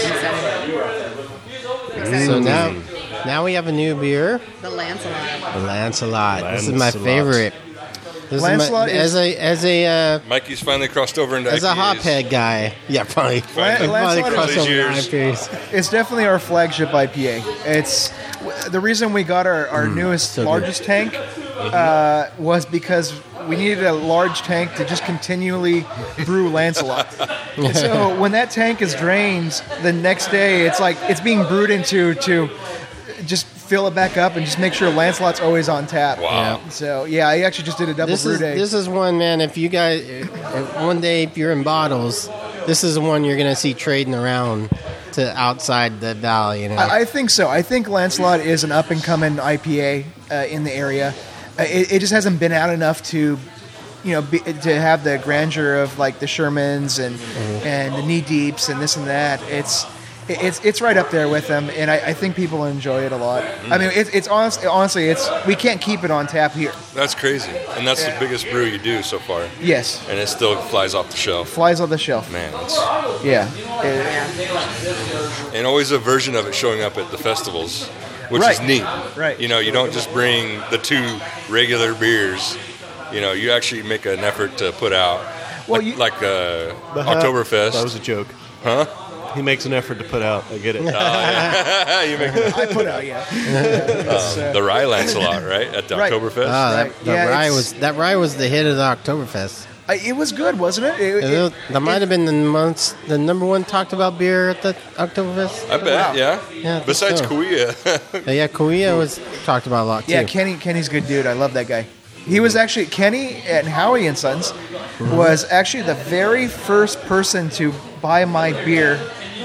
So now we have a new beer, The Lancelot. the Lancelot. This is my favorite. This Lancelot is as a Mikey's finally crossed over into as a IPAs. hophead guy. Yeah, probably. Lancelot Probably crossed is- over to years. IPAs. It's definitely our flagship IPA. It's the reason we got our newest, so good. largest tank was because we needed a large tank to just continually brew Lancelot. So when that tank is drained, the next day it's being brewed into to just fill it back up and just make sure Lancelot's always on tap. Wow. So yeah, I actually just did a double brew day. This is one, man. If you guys one day if you're in bottles, this is one you're gonna see trading around to outside the valley. You know. I think so. I think Lancelot is an up-and-coming IPA in the area. It just hasn't been out enough to, to have the grandeur of like the Shermans and the Knee Deeps and this and that. It's right up there with them, and I think people enjoy it a lot. I mean, it's honestly, we can't keep it on tap here. That's crazy. And that's the biggest brew you do so far. Yes, And it still flies off the shelf. flies off the shelf. Man, it's, Yeah. and always a version of it showing up at the festivals, which Right. is neat. Right. You don't just bring the two regular beers. You actually make an effort to put out, Well, like Oktoberfest. That was a joke. Huh? He makes an effort to put out. I get it. You make I put out, yeah. the Rye Lancelot, right? At the Right. Oktoberfest? that Yeah, rye it's- that rye was the hit of the Oktoberfest. It was good, wasn't it? That might have been the number one talked about beer at the Oktoberfest. I bet, yeah. Yeah, I think Besides so. Kauai. Yeah, Kauai was talked about a lot too. Yeah, Kenny's a good dude. I love that guy. He was actually Kenny and Howie and Sons was actually the very first person to buy my beer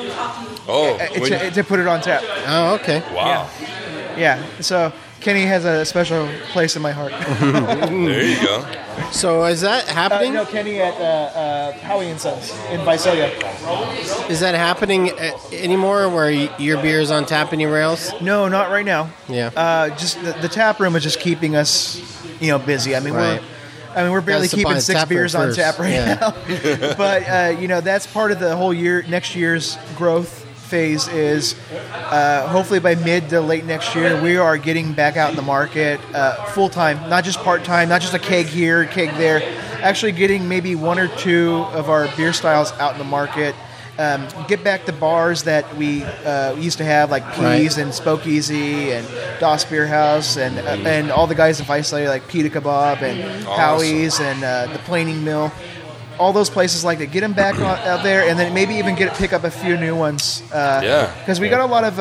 Oh, to put it on tap. Oh, okay. wow. Yeah. So Kenny has a special place in my heart. There you go. So is that happening? No, Kenny at Howie and Sons in Visalia. Is that happening anymore? Where your beer is on tap anywhere else? No, not right now. Yeah. Just the tap room is just keeping us, busy. I mean, Right. we're barely Gotta supply keeping the 6 tap room beers on first. tap right Yeah. now. But that's part of the whole next year's growth phase is hopefully by mid to late next year we are getting back out in the market full time, not just part time, not just a keg here, keg there. Actually, getting maybe 1 or 2 of our beer styles out in the market. Get back the bars that we used to have, like Peas Right. and Spokeasy and Das Beer House and all the guys in Visalia like Pita Kebab and Howie's and the Planing Mill. All those places like that. Get them back out there, and then maybe even pick up a few new ones. Yeah. Because we got a lot of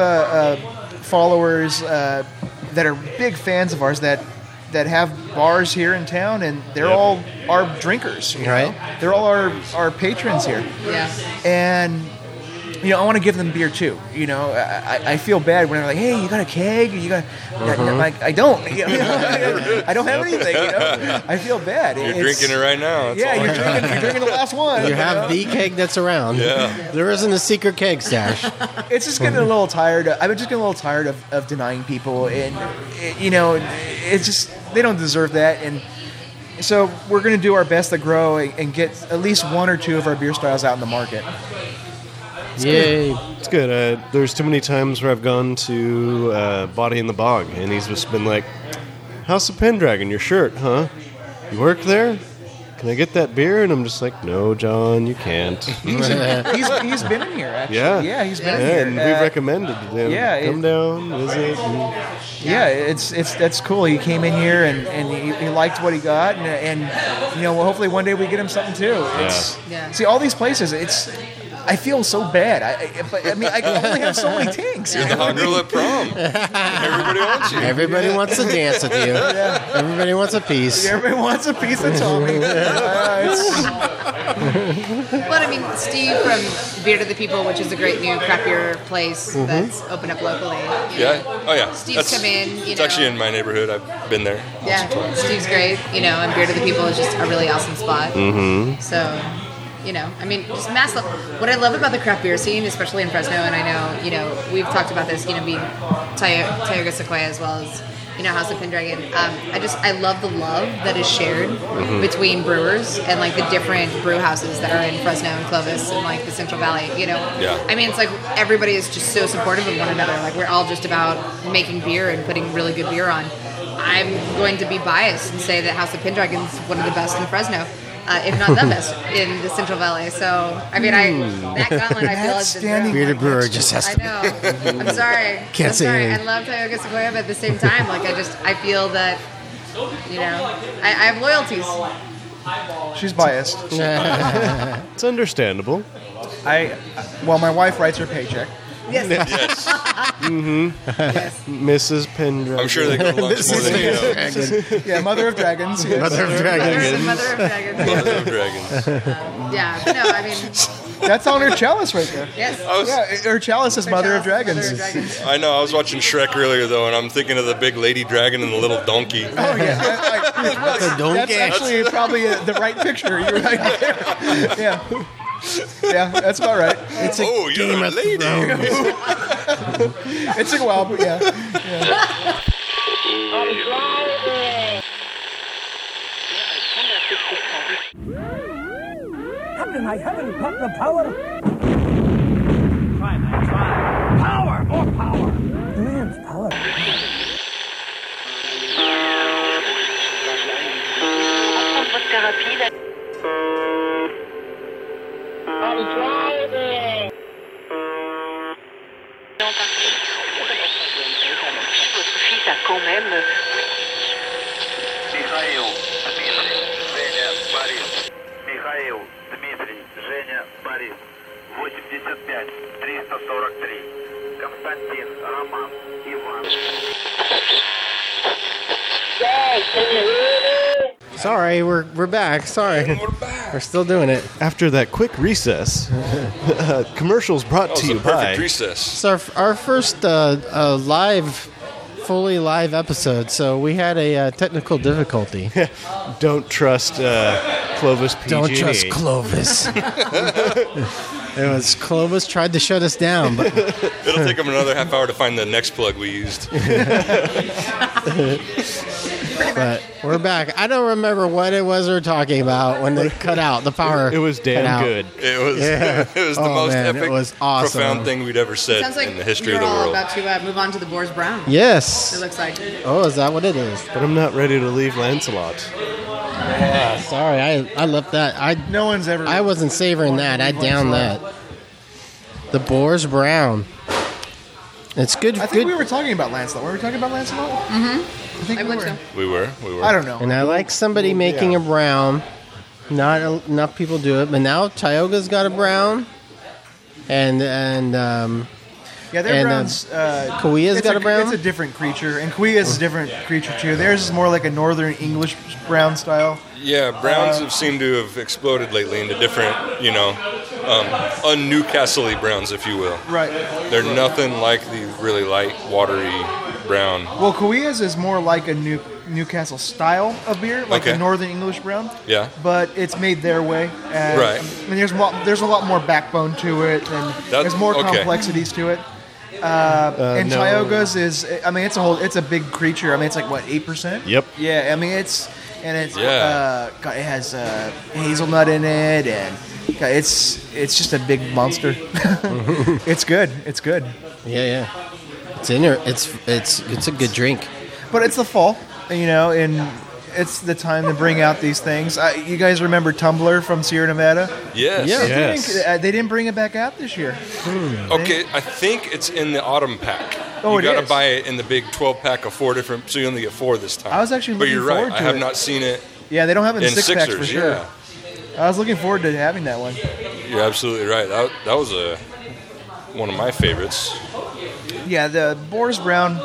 followers that are big fans of ours that have bars here in town, and they're all our drinkers. Right. They're all our patrons here. Yeah. And I want to give them beer too. I feel bad when they're like, "Hey, you got a keg? You got?" Like, I don't. I don't have anything. I feel bad. You're drinking it right now. That's Yeah, all. you're drinking the last one. You have the keg that's around. Yeah. There isn't a secret keg stash. It's just getting a little tired. I'm just getting a little tired of denying people, and it's just they don't deserve that. And so we're going to do our best to grow and get at least 1 or 2 of our beer styles out in the market. Yay. It's good. There's too many times where I've gone to Body in the Bog, and he's just been like, "House of Pendragon, your shirt, huh? You work there? can I get that beer? And I'm just like, no, John, you can't. He's been in here, actually. Yeah. He's been in Yeah, here. and we've recommended them. yeah, Come down, visit. And Yeah, that's cool. He came in here and he liked what he got, and well, hopefully one day we get him something too. Yeah. See, all these places, I feel so bad. I only have so many tanks. You're the hot girl at prom. Everybody wants you. Everybody wants to dance with you. Everybody wants a piece. Everybody wants a piece of Tommy. But I mean, Steve from Beer to the People, which is a great new craft beer place that's opened up locally. Yeah. Oh yeah. Steve's come in. It's actually in my neighborhood. I've been there. Yeah, Steve's great. And Beer to the People is just a really awesome spot. Mm-hmm. So, I mean, just massive. What I love about the craft beer scene, especially in Fresno, and I know, we've talked about this, being Tioga Sequoia as well as, House of Pendragon. I love the love that is shared between brewers and like the different brew houses that are in Fresno and Clovis and like the Central Valley. Yeah. I mean, it's like everybody is just so supportive of one another. Like we're all just about making beer and putting really good beer on. I'm going to be biased and say that House of Pendragon is one of the best in Fresno. If not the best in the Central Valley. So, I mean, that gauntlet I feel has been Bearded brewer just has I to. know. I'm sorry. Can't say I anything. love Tioga Sequoia, but at the same time, like I feel that, I have loyalties. She's biased. it's understandable. My wife writes her paycheck. Yes. Yes. Yes. Mrs. Pendragon. I'm sure they go along more than you know. Yeah, Mother of Dragons. Yes. Mother of Dragons. Mother of Dragons. Mother of Dragons. Yeah, but no, I mean, That's on her chalice right there. yes. Her chalice is Mother of Mother Dragons. of Dragons. I know. I was watching Shrek earlier though, and I'm thinking of the big lady dragon and the little donkey. Oh yeah, that's actually probably the right picture. You're right there. Yeah, that's about right. It's a Oh, you're Game a of lady. Thrones. It took a while, but yeah. Captain, I haven't got the power. Try, man, try. Power, more power. Man's power. Votre fils a quand même... Михаил, Дмитрий, Женя, Борис. 85, 343. Константин, Роман, Иван. Sorry, we're back. Sorry. We're still doing it. After that quick recess, commercials brought That was to a you perfect by... recess. It's our first fully live episode, so we had a technical difficulty. Don't trust Clovis PG&E. Don't trust Clovis. It was Clovis tried to shut us down, but It'll take them another half hour to find the next plug we used. but we're back. I don't remember what it was we were talking about when they cut out the power. It was cut damn out. good. It was Yeah. it was the Oh, most man, it epic, was awesome. profound thing we'd ever said Sounds like in the history you're of the all world. about to move on to the Boars Brown. It Yes. looks like. Oh, is that what it is? But I'm not ready to leave Lancelot. Sorry, I left that. No one's ever. I wasn't savoring that. I downed that. The Boars Brown. It's good. I think we were talking about Lancelot. Were we talking about Lancelot? Mm-hmm. I think I we believe were. so. We were. I don't know. And I like somebody making a brown. Not enough people do it, but now Tioga's got a brown, and Yeah, their And, browns. Kauia's got a brown? It's a different creature, and Kauia's a different creature too. Theirs is more like a northern English brown style. Yeah, browns have seemed to have exploded lately into different, un-Newcastle-y browns, if you will. Right. They're nothing like the really light, watery brown. Well, Kauia's is more like a Newcastle style of beer, like Okay. a northern English brown. Yeah. But it's made their way. And, Right. I mean, there's a lot more backbone to it, and there's more okay. complexities to it. And no. Tioga's is, I mean, it's a big creature. I mean, it's like what, 8%? Yep. Yeah, I mean it Yeah. has hazelnut in it, and it's just a big monster. It's good. It's good. yeah, it's in there. It's a good drink. But it's the fall, and it's the time to bring out these things. You guys remember Tumbler from Sierra Nevada? Yes. Yeah. Yes. They didn't bring it back out this year. Okay, I think it's in the autumn pack. Oh, you it gotta is? buy it in the big 12-pack of 4 different, so you only get 4 this time. I was actually But looking you're right, forward I to have it. not seen it Yeah, they don't have it in in six packs Sixers. for sure. Yeah, I was looking forward to having that one. you're absolutely right. That was one of my favorites. Yeah, the Boars Brown.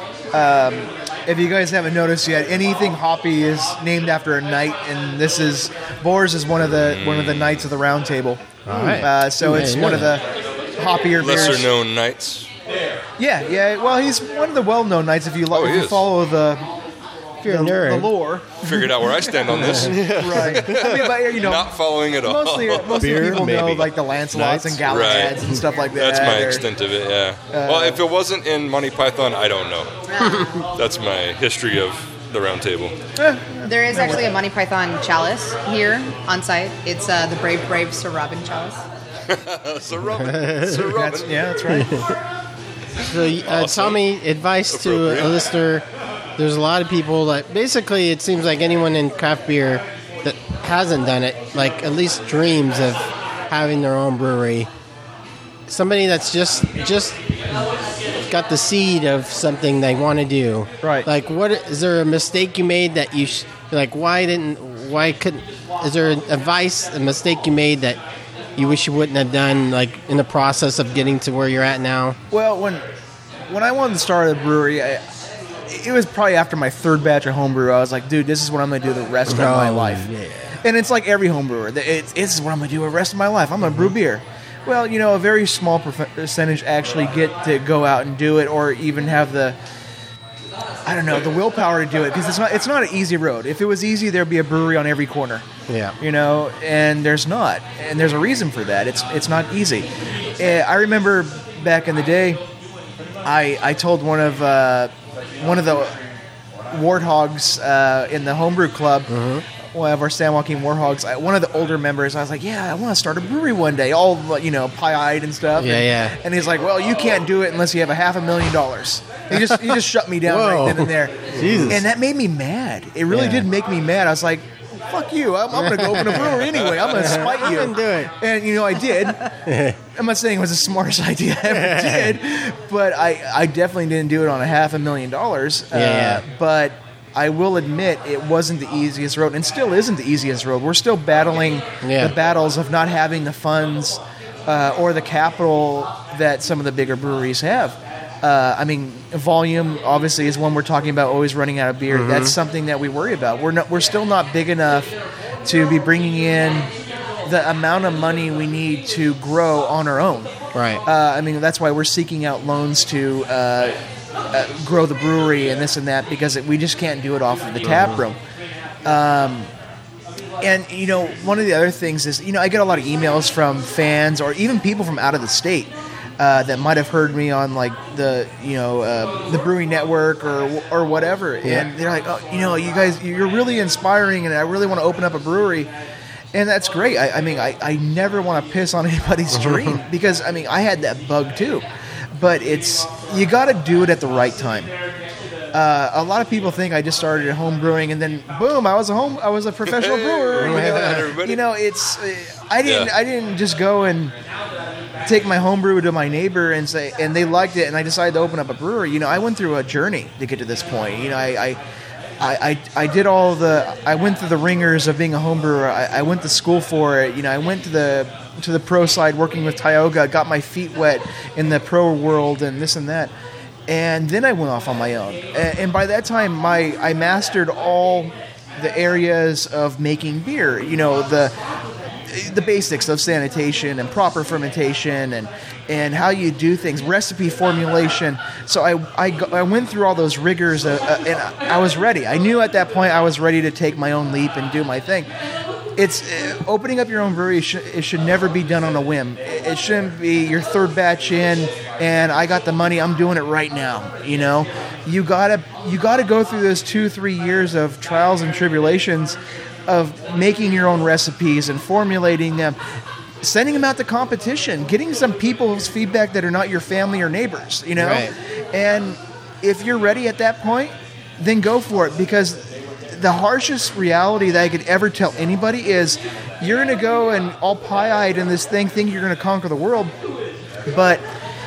If you guys haven't noticed yet, anything hoppy is named after a knight, and this is Boars is one of the knights of the Round Table. All right. So Yeah, it's I one know of the hoppier beers. Lesser known knights. Yeah. Well, he's one of the well-known knights. If you Oh, he if you is. follow the you're a nerd. the lore, Figured out where I stand on this. right? I mean, but you know, Not following it all. most Beer, people know maybe. like the Lancelots and Knights? Galahads Right. and stuff like that. That's my or- extent of it, yeah. Well, if it wasn't in Monty Python, I don't know. That's my history of the Round Table. There is actually a Monty Python chalice here on site. It's the Brave Sir Robin chalice. Sir Robin. Sir Robin. That's right. So, Tommy, advice to Appropriate. a listener. There's a lot of people that basically it seems like anyone in craft beer that hasn't done it, like at least dreams of having their own brewery. Somebody that's just got the seed of something they want to do. Right. Like, what is there a mistake you made that you like? Why couldn't? Is there a mistake you made that you wish you wouldn't have done, like in the process of getting to where you're at now? Well, when I wanted to start a brewery, it was probably after my third batch of homebrew. I was like, dude, this is what I'm going to do the rest of my life. Yeah. And it's like every home brewer. This is what I'm going to do the rest of my life. I'm going to brew beer. Well, a very small percentage actually get to go out and do it, or even have the willpower to do it, because it's not an easy road. If it was easy, there'd be a brewery on every corner. Yeah. And there's not, and there's a reason for that. It's not easy. I remember back in the day, I told one of the warthogs in the homebrew club, one of our San Joaquin Warhogs, one of the older members, I was like, yeah, I want to start a brewery one day, all pie-eyed and stuff. Yeah. And he's like, well, you can't do it unless you have $500,000. He just shut me down right then and there. Jesus. And that made me mad. It really did make me mad. I was like, fuck you. I'm going to go open a brewery anyway. I'm going to spite you. You can do it. And, I did. I'm not saying it was the smartest idea I ever did, but I definitely didn't do it on $500,000. Yeah. But I will admit it wasn't the easiest road, and still isn't the easiest road. We're still battling the battles of not having the funds or the capital that some of the bigger breweries have. Volume obviously is one we're talking about, always running out of beer. That's something that we worry about. We're still not big enough to be bringing in the amount of money we need to grow on our own. Right. That's why we're seeking out loans to grow the brewery and this and that, because we just can't do it off of the tap room. And one of the other things is, I get a lot of emails from fans or even people from out of the state that might have heard me on like the Brewing Network or whatever, and they're like, oh, you guys, you're really inspiring, and I really want to open up a brewery. And that's great. I never want to piss on anybody's dream, because I had that bug too. But you got to do it at the right time. A lot of people think I just started at home brewing and then boom, I was a professional brewer. I didn't just go and take my homebrew to my neighbor and they liked it and I decided to open up a brewery. I went through a journey to get to this point. I did I went through the ringers of being a home brewer. I went to school for it. I went to the pro side working with Tioga, got my feet wet in the pro world and this and that. And then I went off on my own. And by that time, I mastered all the areas of making beer. The basics of sanitation and proper fermentation and how you do things, recipe formulation. So I went through all those rigors and I was ready. I knew at that point I was ready to take my own leap and do my thing. It's opening up your own brewery. It should never be done on a whim. It shouldn't be your third batch in and I got the money, I'm doing it right now. You gotta go through those 2-3 years of trials and tribulations of making your own recipes and formulating them, sending them out to competition, getting some people's feedback that are not your family or neighbors, Right. And if you're ready at that point, then go for it, because the harshest reality that I could ever tell anybody is you're going to go and all pie-eyed in this thing, think you're going to conquer the world, but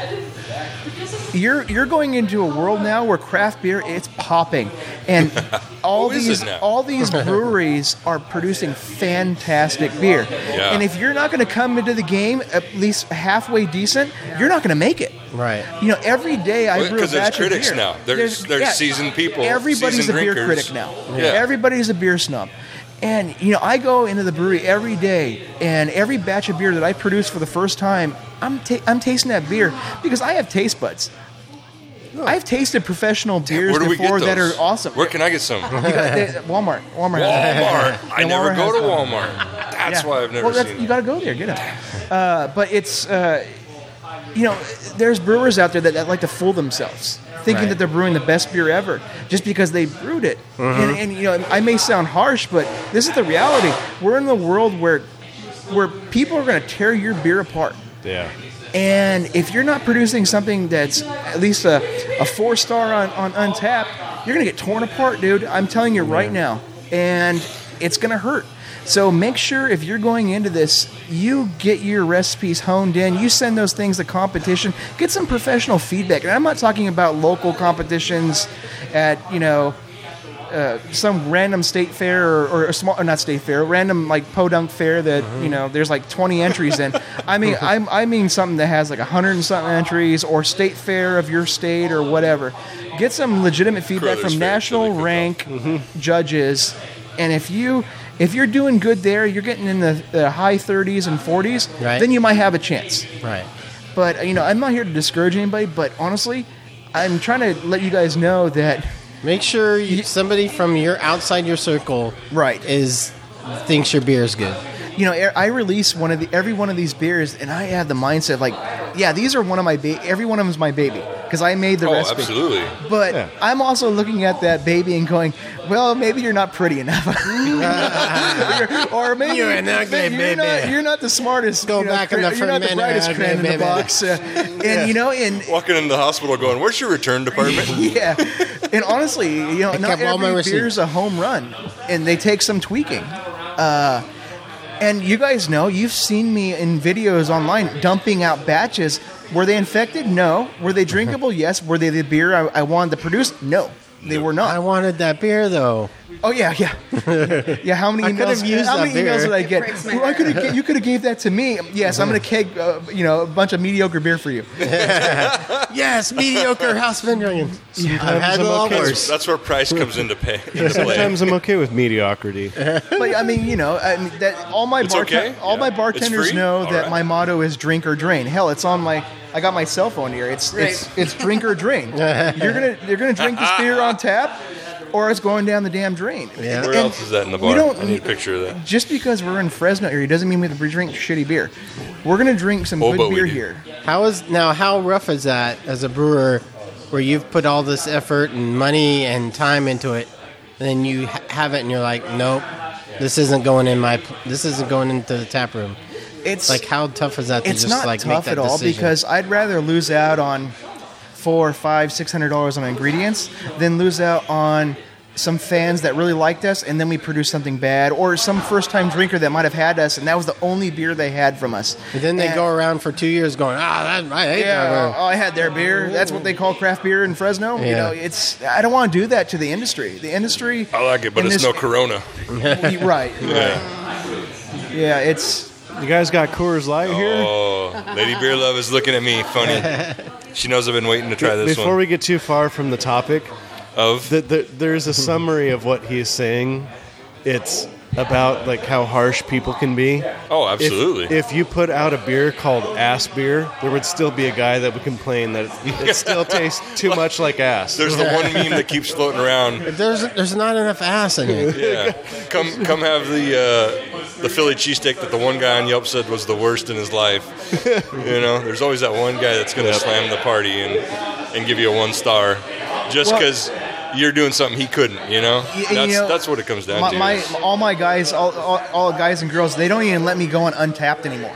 you're going into a world now where craft beer, it's popping, and all these breweries are producing fantastic beer. Yeah. And if you're not going to come into the game at least halfway decent, you're not going to make it. Right. You know, every day I brew a Because there's batch of critics beer. now. There's seasoned people. Everybody's seasoned a beer drinkers. critic now. Yeah. Everybody's a beer snob. And, you know, I go into the brewery every day, and every batch of beer that I produce for the first time, I'm tasting that beer because I have taste buds. I've tasted professional beers Where do we before get that those? are awesome. Where can I get some? You got, Walmart. Walmart. I never go to Walmart. That's why I've never seen You it. got to go there, get them. But it's, you know, there's brewers out there that like to fool themselves, thinking that they're brewing the best beer ever just because they brewed it. And you know, I may sound harsh, but this is the reality. We're in the world where people are going to tear your beer apart. Yeah. And if you're not producing something that's at least a 4-star on Untapped, you're going to get torn apart, dude. I'm telling you right now. And it's going to hurt. So make sure if you're going into this, you get your recipes honed in. You send those things to competition. Get some professional feedback. And I'm not talking about local competitions at, you know, some random state fair or a small, or not state fair, random like podunk fair that you know there's like 20 entries in. I mean, I mean something that has like 100 and something entries, or state fair of your state or whatever. Get some legitimate feedback Crothers from Fair, national rank judges, and if you're doing good there, you're getting in the high 30s and 40s, then you might have a chance. Right. But you know, I'm not here to discourage anybody. But honestly, I'm trying to let you guys know that. Make sure somebody from outside your circle thinks your beer is good. You know, I release every one of these beers, and I have the mindset of like, yeah, these are one of my every one of them is my baby because I made the recipe. Absolutely. But I'm also looking at that baby and going, well, maybe you're not pretty enough, or maybe You're an ugly baby. You're not the smartest. Go back in the you're not the brightest crayon in the box. And you know, walking in the hospital going, "Where's your return department?" Yeah, and honestly, you know, not every receipts. beer's a home run, and they take some tweaking. And you guys know, you've seen me in videos online dumping out batches. Were they infected? No. Were they drinkable? Yes. Were they the beer I wanted to produce? No. They were not. I wanted that beer though. Oh yeah. Yeah. How many I could emails? have used how that many beer. emails did I get? breaks my Well, heart. you could have gave that to me. Yes, I'm going to keg, a bunch of mediocre beer for you. Yes, mediocre house vending. I've had I'm a lot okay. worse. That's where price comes into play. Sometimes I'm okay with mediocrity. But I mean, you know, that all my It's okay. all my Yeah. bartenders It's free? know All that right. my motto is drink or drain. Hell, it's on my. I got my cell phone here. It's drink or drain. You're gonna drink this beer on tap, or it's going down the damn drain. Yeah. Where else is that in the we bar? don't I need a picture of that. Just because we're in Fresno area doesn't mean we have to drink shitty beer. We're gonna drink some Oh, but good we beer do. here. How rough is that as a brewer, where you've put all this effort and money and time into it, and then you have it and you're like, nope, this isn't going into the tap room. It's Like, how tough is that to it's just not like tough make that at all decision? because I'd rather lose out on $400, $500, $600 on ingredients than lose out on some fans that really liked us and then we produce something bad, or some first time drinker that might have had us and that was the only beer they had from us. And then they And- go around for 2 years going, I hate that beer. I had their beer. That's what they call craft beer in Fresno. You know, I don't want to do that to the industry. The industry. I like it, but it's no Corona. Right. Yeah, it's. You guys got Coors Light here? Oh, Lady Beer Love is looking at me funny. She knows I've been waiting to try this Before one. we get too far from the topic, Of there's a summary of what he's saying. It's about like how harsh people can be. Oh, absolutely. If you put out a beer called ass beer, there would still be a guy that would complain that it still tastes too much like ass. There's the one meme that keeps floating around. There's not enough ass in it. Yeah, come have the Philly cheesesteak that the one guy on Yelp said was the worst in his life. You know, there's always that one guy that's going to slam the party and give you a 1 star just because you're doing something he couldn't. You know, that's what it comes down to. All my guys, all guys and girls, they don't even let me go on Untapped anymore.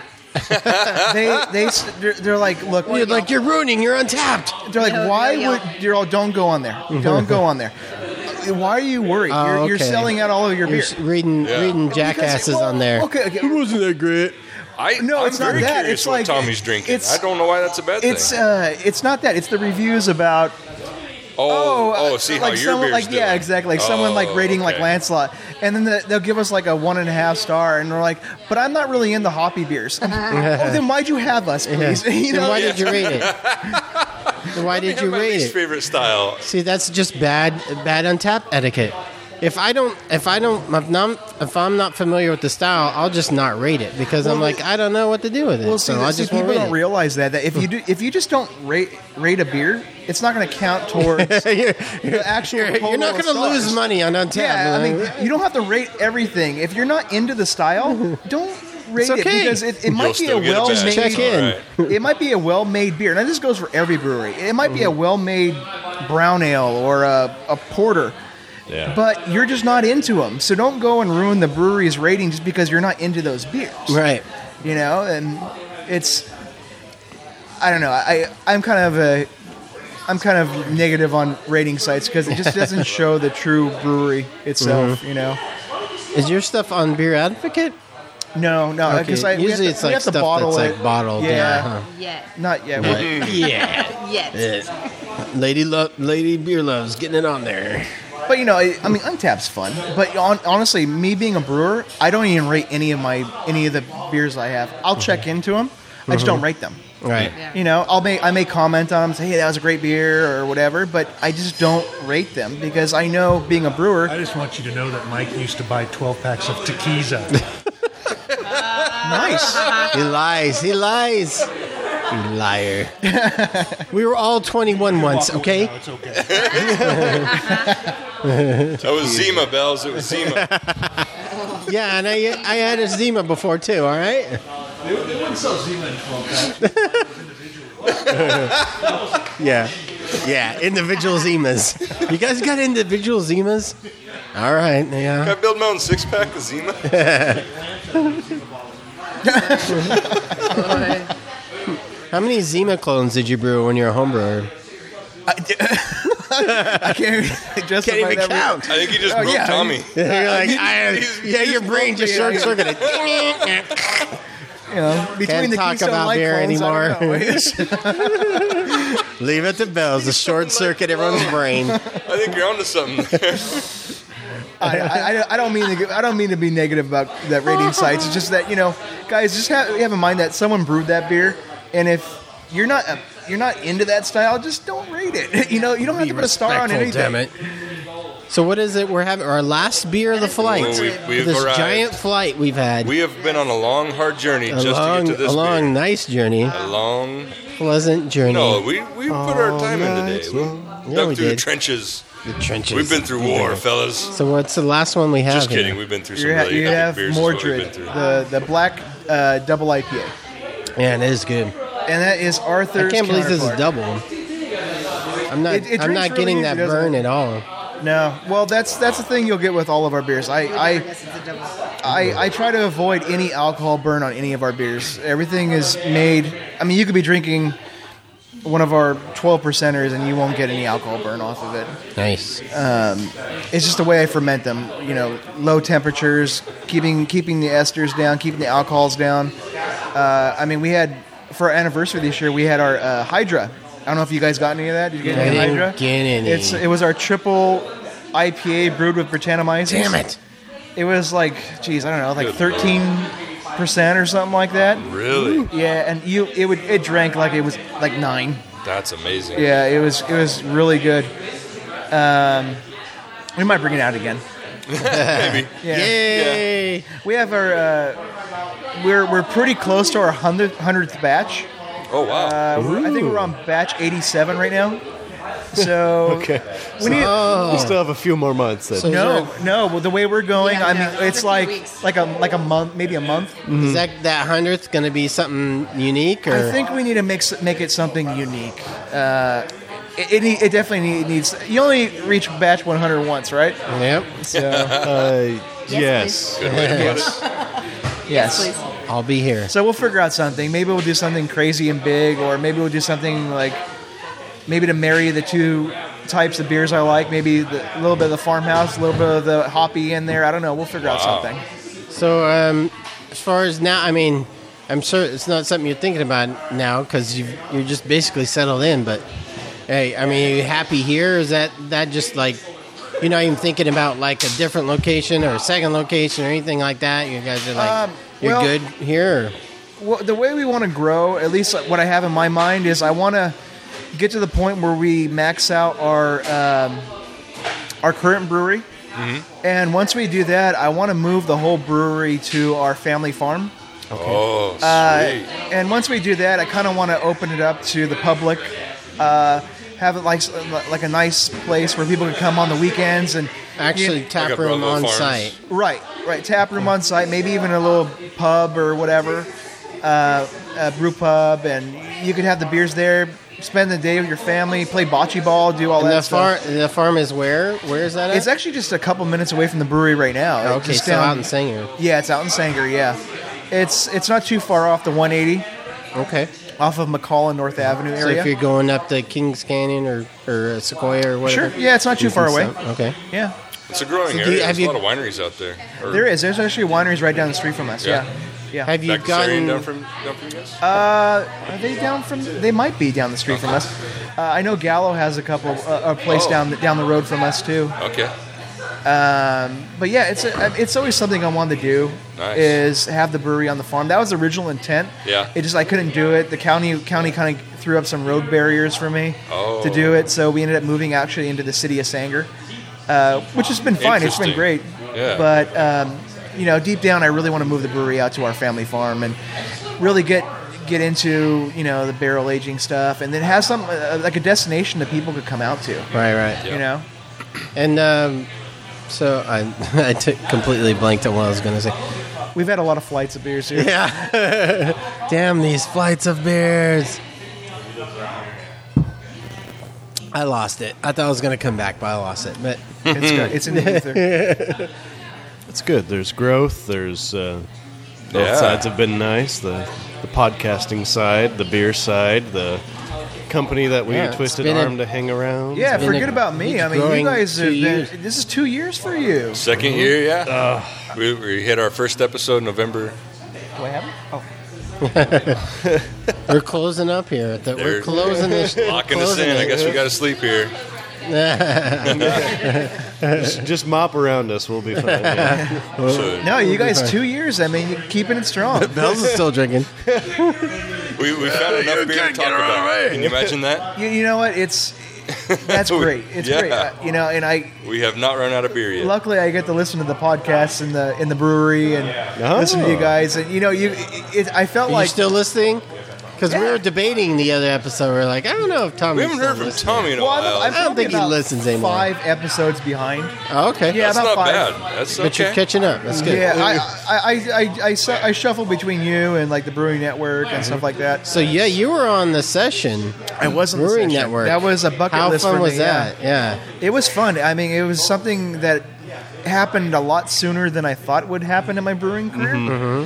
They're like, look, You're ruining your Untapped. They're like, why would you're all don't go on there? Don't go on there. why are you worried? You're okay. selling out all of your You're beer. reading jackasses on there. Okay. It wasn't that great. No, I'm it's not very that. curious It's what like Tommy's drinking. it's- I don't know why that's a bad thing. It's not that. It's the reviews about. See how like your someone, beer's like doing. yeah, exactly. Like someone like rating like okay. Lancelot, and then they'll give us like a 1.5 star, and we're like, but I'm not really into hoppy beers. Then why'd you have us, please? You Then know? why did you rate it? Then why did you my rate least it? favorite style. See, that's just bad on tap etiquette. If I'm not familiar with the style, I'll just not rate it because I'm like, I don't know what to do with it. Well, see, so I see just won't people rate don't it. realize that if you just don't rate a beer, it's not going to count towards the actual. You're not going to lose money on Untappd. Yeah, I man. mean, you don't have to rate everything. If you're not into the style, don't rate it okay. because it might be a still get a badge. well-made. Check in. It might be a well-made beer. Now this goes for every brewery. It might be a well-made brown ale or a porter. Yeah. But you're just not into them, so don't go and ruin the brewery's rating just because you're not into those beers. Right. You know, and it's. I don't know. I'm kind of negative on rating sites because it just doesn't show the true brewery itself. Mm-hmm. You know. Is your stuff on Beer Advocate? No, because Okay. Usually it's like stuff that's like bottled. Yeah. huh? Yeah. Not yet. Yeah. Yes. Lady Beer Love's getting it on there. But you know, I mean, Untappd's fun. But honestly, me being a brewer, I don't even rate any of the beers I have. I'll check into them. I just don't rate them. Right. Yeah. You know, I may comment on them, say, hey, that was a great beer or whatever. But I just don't rate them because I know, being a brewer, I just want you to know that Mike used to buy 12 packs of tequila. nice. He lies. You liar. We were all 21 once, okay? No, it's okay. That was Zima, Bells. It was Zima. Yeah, and I had a Zima before too, all right? They wouldn't sell Zima in 12 packs. Yeah, individual Zimas. You guys got individual Zimas? All right, yeah. Can I build my own 6-pack of Zima? How many Zima clones did you brew when you were a home brewer? I can't justify Can't even that. count. I think he just broke yeah. Tommy. You're like, your brain just short circuited. You know, between Can't the talk Keystone about Light beer clones, I don't know. Leave it to Bells. The short circuit everyone's brain. I think you're onto something there. I don't mean to be negative about that rating sites. It's just that, you know, guys, just have in mind that someone brewed that beer, and if you're not into that style, just don't rate it. You know, you don't have to put a star on anything. Damn it. So what is it we're having? Our last beer of the flight. We've This arrived. giant flight we've had. We have been on a long, hard journey just to get to this a long, beer. nice journey. A long... Pleasant journey. No, we put our time in today. We dug we through the did. trenches. The trenches. We've been through war, fellas. So what's the last one we have Just kidding. here? We've been through some You really epic have beers. is what we've Mordred, been through. the black double IPA, Man, it is good. and that is Arthur's. I can't believe this is counterpart. double. I'm not. It drinks I'm not really getting easy, that doesn't burn it? at all. No, well, that's the thing you'll get with all of our beers. I try to avoid any alcohol burn on any of our beers. Everything is made. I mean, you could be drinking one of our 12%ers and you won't get any alcohol burn off of it. Nice. It's just the way I ferment them. You know, low temperatures, keeping the esters down, keeping the alcohols down. I mean, we had for our anniversary this year, we had our Hydra. I don't know if you guys got any of that. Did you get any I Hydra? didn't get any. It was our triple IPA brewed with Brettanomyces. Damn it. It was like, geez, I don't know, like 13% or something like that. Really? Yeah, and it drank like it was like 9. That's amazing. Yeah, it was really good. We might bring it out again. Maybe. Yeah. Yay! We have our we're pretty close to our 100th batch. Oh, wow. I think we're on batch 87 right now. So Okay. we need. We still have a few more months then. So No. Well, the way we're going, Yeah, I mean, no, it's it's a like few weeks. like a month, maybe a month. Is that 100th going to be something unique? Or? I think we need to make it something unique. It definitely needs. You only reach batch 100 once, right? Yep. So Yes. Good way to put it. yes. Please. I'll be here. So we'll figure out something. Maybe we'll do something crazy and big, or maybe we'll do something like maybe to marry the two types of beers I like. Maybe a little bit of the farmhouse, a little bit of the hoppy in there. I don't know. We'll figure out something. So, as far as now, I mean, I'm sure it's not something you're thinking about now because you're just basically settled in. But hey, I mean, are you happy here? Or is that just like you're not even thinking about like a different location or a second location or anything like that? You guys are like you're good here. Or? Well, the way we want to grow, at least what I have in my mind, is I want to get to the point where we max out our current brewery. Mm-hmm. And once we do that, I want to move the whole brewery to our family farm. Okay. Oh, sweet. And once we do that, I kind of want to open it up to the public, have it like a nice place where people can come on the weekends and actually tap room on site. Right, tap room on site, maybe even a little pub or whatever, a brew pub, and you could have the beers there. Spend the day with your family, play bocce ball, do all that stuff. The farm is where? Where is that at? It's actually just a couple minutes away from the brewery right now. Okay, so out in Sanger. Yeah, it's out in Sanger, yeah. It's not too far off the 180. Okay. Off of McCall North Avenue area. So if you're going up the Kings Canyon or Sequoia or whatever? Sure, yeah, it's not too far away. Okay. Yeah. It's a growing area. There's a lot of wineries out there. There is. There's actually wineries right down the street from us, yeah. Yeah. Have you gotten down from you guys? Are they down from? They might be down the street from us. I know Gallo has a couple a place down the road from us too. Okay. But yeah, it's always something I wanted to do. Nice. Is have the brewery on the farm. That was the original intent. Yeah. It just I couldn't do it. The county kind of threw up some road barriers for me to do it. So we ended up moving actually into the city of Sanger, which has been fine. It's been great. Yeah. But deep down, I really want to move the brewery out to our family farm and really get into the barrel aging stuff, and then have some like a destination that people could come out to. Right. Yeah. And so I completely blanked on what I was going to say. We've had a lot of flights of beers here. Yeah. Damn these flights of beers. I lost it. I thought I was going to come back, but I lost it. But it's good. It's in the ether. It's good. There's growth. There's both sides have been nice. The podcasting side, the beer side, the company that we twisted arm to hang around. Yeah, forget about me. I mean, you guys have been. This is 2 years for you. Second year, yeah. We hit our first episode November. Do I have it? Oh. We're closing up here. We're closing this. Locking us in. I guess we got to sleep here. just mop around us. We'll be fine. Yeah. No, you guys 2 years. I mean, you're keeping it strong. Bells is still drinking. We found enough beer to talk about. Can you imagine that? You know what? That's great. It's great. And we have not run out of beer yet. Luckily, I get to listen to the podcasts in the brewery and listen to you guys. And I felt Are like you still listening. Because we were debating the other episode. We were like, I don't know if Tommy. We haven't heard from Tommy in a while. I don't think he listens anymore. 5 episodes behind. Oh, okay. Yeah, that's about not 5. bad. That's okay. But you're catching up. That's good. Yeah, I shuffle between you and like the Brewing Network and stuff like that. So yeah, you were on the session. I was on the Brewing session. Network. That was a bucket list for me. How fun was that? Yeah. It was fun. I mean, it was something that happened a lot sooner than I thought would happen in my brewing career.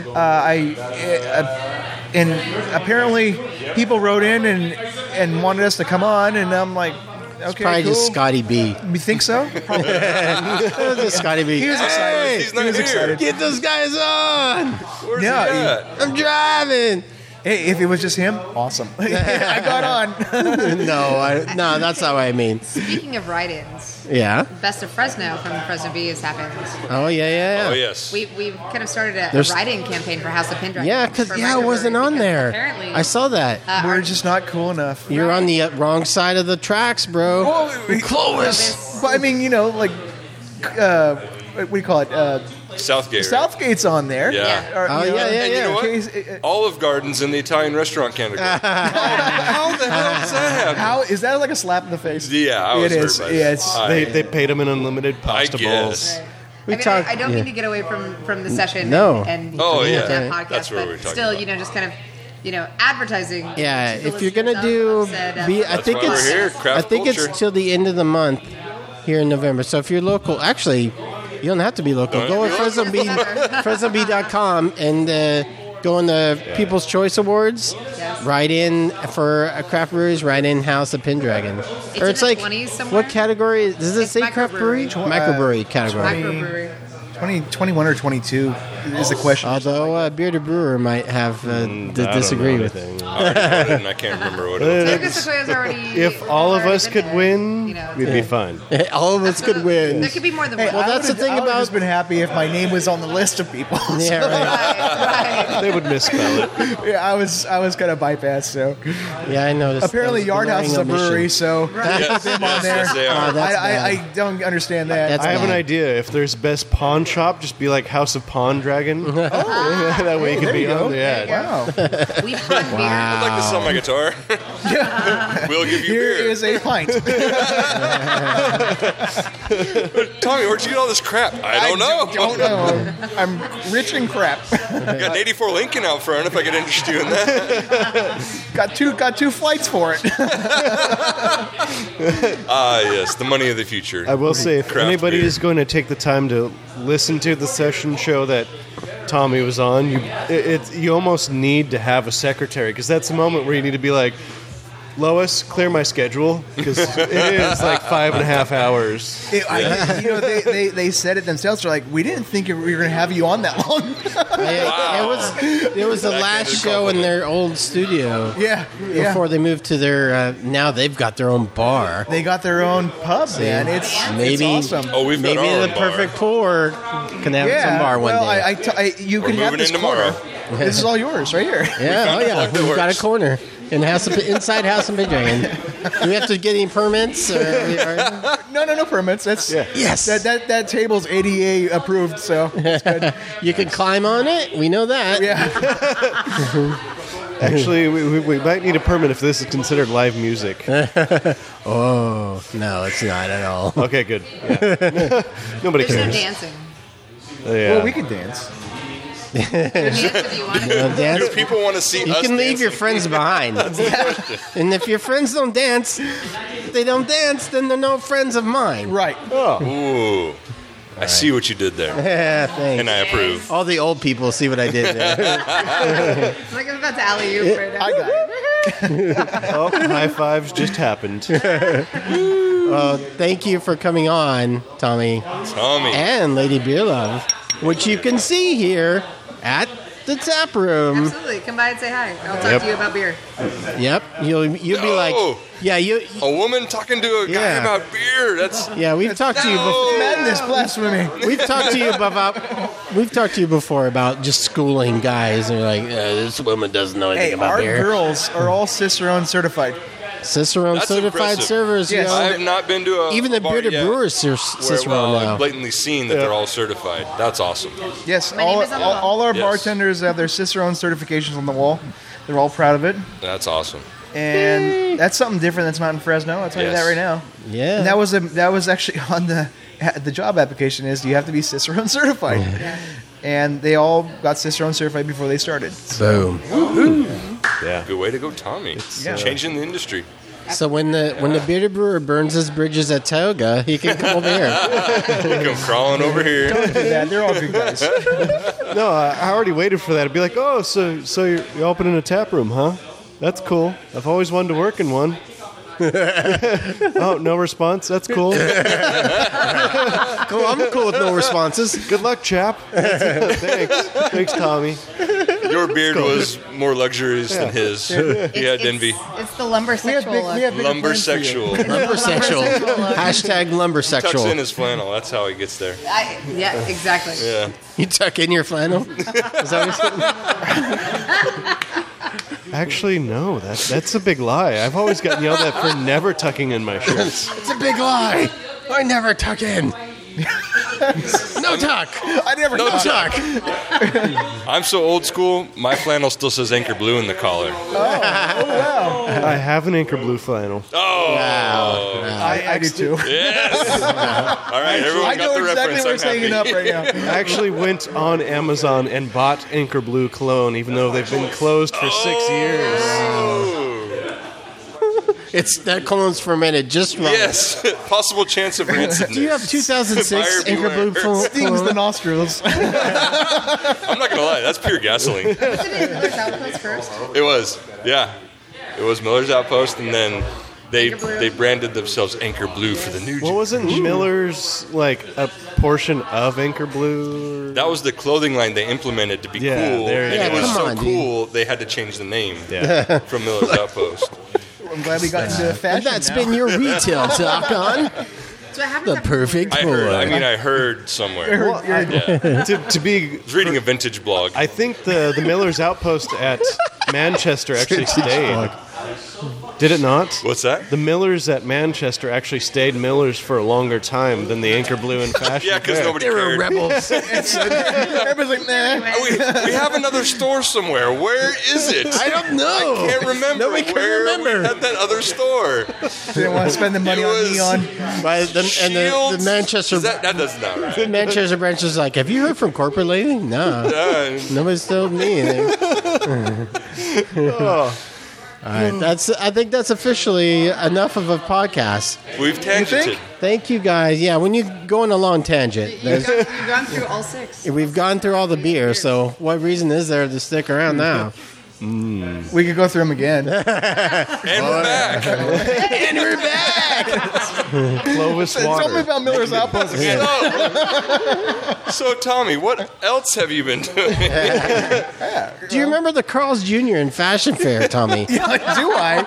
And apparently people wrote in and wanted us to come on, and I'm like, okay, it's probably cool. just Scotty B. You think so? Probably. It was just Scotty B. He was excited. Hey, he's not here. Get those guys on. Where's he at? I'm driving. Hey, if it was just him, awesome. I got on. No, that's not what I mean. Speaking of write-ins, Yeah. Best of Fresno from Fresno B has happened. Oh, yeah. Oh, yes. We've kind of started a There's- write-in campaign for House of Pendragon. Yeah, because it wasn't on there. Apparently, I saw that. We're just not cool enough. You're on the wrong side of the tracks, bro. Clovis. But I mean, like, what do you call it? Southgate. Southgate's on there. Yeah. Or, Oh, you know, yeah. And you know what? case- Olive Garden's in the Italian restaurant category. How the hell does that happen? How is that like a slap in the face? Yeah, I was It hurt is. by Yeah, that. it's. They paid him an unlimited pasta I bowls. guess. I don't mean to get away from the session. No. And Oh, the yeah. podcast, That's what but we're talking still, about. just kind of, advertising. Yeah, to the if you're gonna listeners do, of said, I think why we're it's, here, craft I think culture. it's till the end of the month here in November. So if you're local, actually, you don't have to be local. Don't Go with have to FresnoB.com and go on the People's Choice Awards. Yes. Right in for a craft breweries, right in House of Pendragon. It's Or in it's the like 20s somewhere. what category? Does it It's say craft brewery? microbrewery. Microbrewery category. Microbrewery. 21 or 22 is the question. Although Bearded Brewer might have to disagree with it. I already voted and I can't remember what it was. Tioga Sequoia's already. If all of us could win, You know, we'd be fine. All of us could win. There could be more than Hey, one. Well, that's the thing I would've about- just been happy if my name was on the list of people. Yeah, right. Right. They would misspell it. Yeah, I was kind of bypassed. So Yeah, I noticed. apparently, those Yard House is a glaring brewery, omissions. so Yes, put them on there. yes, they are. Oh, that's bad. I don't understand that. That's I have an bad. idea. If there's best pawn shop, just be like House of Pawn Dragon. Oh, that way you can be on the ad. Wow. We've had beer. I'd like to sell my guitar. We'll give you Here beer. is a pint. Tommy, where'd you get all this crap? I don't know. Don't know. I'm rich in crap. Got an 84 Lincoln out front if I could interest you in that. got two flights for it. Ah, yes, the money of the future. I will say, if Craft anybody beer. is going to take the time to listen to the session show that Tommy was on, you almost need to have a secretary, because that's the moment where you need to be like, Lois, clear my schedule, because it is like 5.5 hours. They said it themselves. They're like, we didn't think we were going to have you on that long. It was the last show in their old studio. Yeah. Before they moved to their. Now they've got their own bar. They got their own pub, man. It's awesome. Oh, we've got Maybe our the own bar. perfect pour can have its own bar one well, day. you We're can have moving this in tomorrow. corner. This is all yours right here. Yeah, plug that we've got a works. corner in inside House of Pendragon. Do we have to get any permits? No permits. That's Yes. That table's ADA approved, so it's good. You can climb on it. We know that. Yeah. Actually, we might need a permit if this is considered live music. Oh no, it's not at all. Okay, good. Yeah. Nobody There's no cares. dancing. Yeah. Well, we can dance. Dance if you want to. Dance. Do people want to see You us can leave your dancing? friends behind. And if your friends don't dance, if they don't dance, then they're no friends of mine. Right. Ooh, I see what you did there, Yeah, thanks. and I approve. All the old people see what I did there. It's like I'm about to alley you right now. I got it. Oh, high fives just happened. Thank you for coming on, Tommy. Tommy, And Lady Beerlove, which you can see here at the tap room. Absolutely. Come by and say hi. I'll talk to you about beer. Yep, you'll be like, yeah, a woman talking to a guy Yeah. about beer. That's yeah. We've talked to you before. Madness, blasphemy. We've talked to you before about just schooling guys. And you're like, this woman doesn't know anything Hey, about our beer. girls are all Cicerone certified. Cicerone That's certified impressive. servers. Yes. You know, I have not been to a even the bar bearded yet brewers are where, Cicerone I've now. blatantly seen that they're all certified. That's awesome. Yes, My name all, is on the all, wall. all our Yes. bartenders have their Cicerone certifications on the wall. They're all proud of it. That's awesome. And that's something different that's not in Fresno. I'll tell you Yes. that right now. Yeah. And that was actually on the job application is you have to be Cicerone certified. And they all got Cicerone certified before they started. Boom. Yeah. Good way to go, Tommy. Changing the industry. So when the bearded brewer burns his bridges at Tioga, he can come over here. Come crawling over here. Do that. They're all good guys. No, I already waited for that. I'd be like, oh, so you're opening a tap room, huh? That's cool. I've always wanted to work in one. Oh, no response? That's cool. Cool, I'm cool with no responses. Good luck, chap. Thanks. Thanks, Tommy. Your beard was more luxurious than his. He had envy. It's the lumbersexual look. Lumbersexual. Lumbersexual. Hashtag Tucks in lumbersexual. his flannel. That's how he gets there. Yeah, exactly. Yeah. You tuck in your flannel? Is that what you're saying? Actually, no. That's a big lie. I've always gotten yelled at for never tucking in my shirts. It's a big lie. I never tuck in. No tuck. I never No thought. tuck. I'm so old school, my flannel still says Anchor Blue in the collar. I have an Anchor Blue flannel. Oh. Wow. I do too. Yes. All right, everyone I got know the exactly reference. where I'm it's hanging up happy. right now. I actually went on Amazon and bought Anchor Blue cologne, even though they've been closed for 6 years. Oh. It's that cologne's fermented just right. Yes, possible chance of rancidness. Do you have 2006 Buyer Anchor beware. Blue Stings the nostrils. I'm not gonna lie, that's pure gasoline. Was it in Miller's Outpost first? It was, yeah. It was Miller's Outpost, and then Anchor Blue? they branded themselves Anchor Blue for the new. Well, wasn't Miller's like a portion of Anchor Blue? That was the clothing line they implemented to be Yeah, cool, there and you it go. was Come so on, dude. cool they had to change the name Yeah. from Miller's Outpost. I'm glad we got into And fashion. that's now. been your retail talk on So what happens the after perfect I heard somewhere. Well, Yeah. to be, I was reading a vintage blog. I think the Miller's Outpost at Manchester actually stayed. Did it not? What's that? The Millers at Manchester actually stayed Millers for a longer time than the Anchor Blue and Fashion Yeah, because Fair. nobody They were cared. rebels. Everybody's like, nah. We have another store somewhere. Where is it? I don't know. I can't remember Nobody can where remember. we had that other store. Didn't want to spend the money It on was- neon. But the Shields? Manchester That does not right. the Manchester branch is like, have you heard from corporate lately? No. Nobody's told me anything. All right, I think that's officially enough of a podcast. We've tangented. Thank you guys. Yeah, when you go on a long tangent, You've gone through all 6. we've gone through all the beer. So what reason is there to stick around now? We could go through them again. And we're back. And we're back. Clovis Tell me Water. about Miller's Outpost again. So, Tommy, what else have you been doing? Do you remember the Carl's Jr. in Fashion Fair, Tommy? Do I?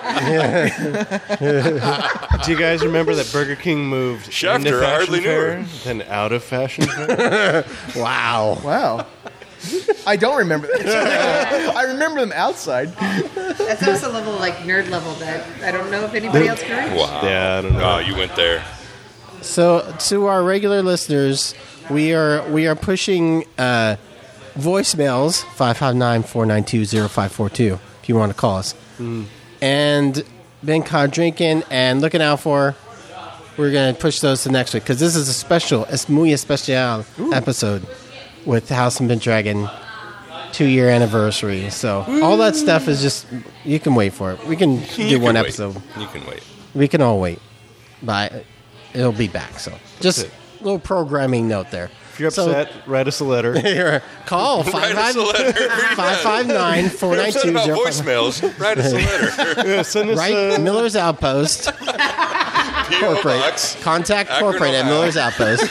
Do you guys remember that Burger King moved Schefter, into I Fashion hardly knew Fair, then out of Fashion Fair? Wow. Wow. I don't remember that. I remember them outside. That's also a level, like, nerd level that I don't know if anybody else can reach. Wow. Yeah, I don't know. Oh, you went there. So to our regular listeners, we are pushing voicemails 559-492-0542 if you want to call us. And been caught drinking and looking out for. We're gonna push those to next week because this is a special, es muy especial episode with House and Bent Dragon 2-year anniversary. So all that stuff is just you can wait for it. We can do You one can wait. episode. You can wait. We can all wait. But it'll be back. So just a little programming note there. If you're upset, write us a letter. Call Write us a letter. 559-492-0542. About voicemails. Write us a letter. Yeah, send us Right, Miller's Outpost. P.O. Corporate. Box. Contact Akron, corporate at Ohio. Miller's Outpost.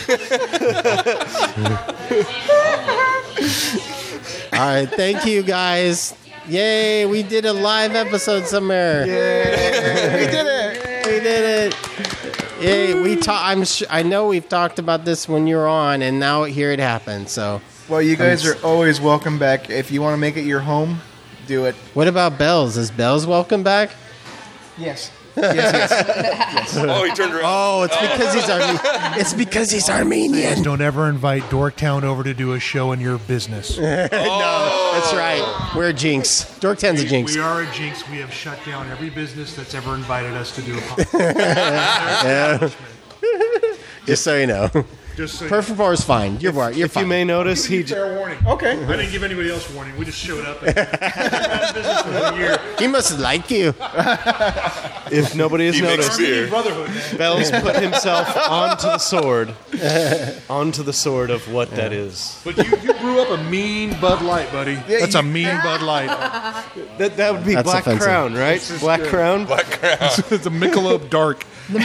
All right, thank you guys. Yay, we did a live episode somewhere. We did it. We did it. Yay, I know we've talked about this when you were on, and now here it happened. So, Well, you guys are always welcome back. If you want to make it your home, do it. what about Bells? Is Bells welcome back? Yes. Yes. Oh, he turned around. Oh, it's because he's It's because he's Armenian. Don't ever invite Dorktown over to do a show in your business. That's right. We're a jinx. Dorktown's a jinx. We are a jinx. We have shut down every business that's ever invited us to do a podcast. Just so you know. Just so Perfect Four is fine. You're right. You're If you fine. may notice, he fair warning. Okay. I didn't give anybody else warning. We just showed up and business for a year. He must like you. if nobody has He makes noticed, beer. Brotherhood, man. Bells put himself onto the sword. Onto the sword of what that is. But you brew up a mean Bud Light, buddy. That's a mean Bud Light. That would be That's Black offensive. Crown, right? Black Crown? Black Crown. It's a Michelob Dark.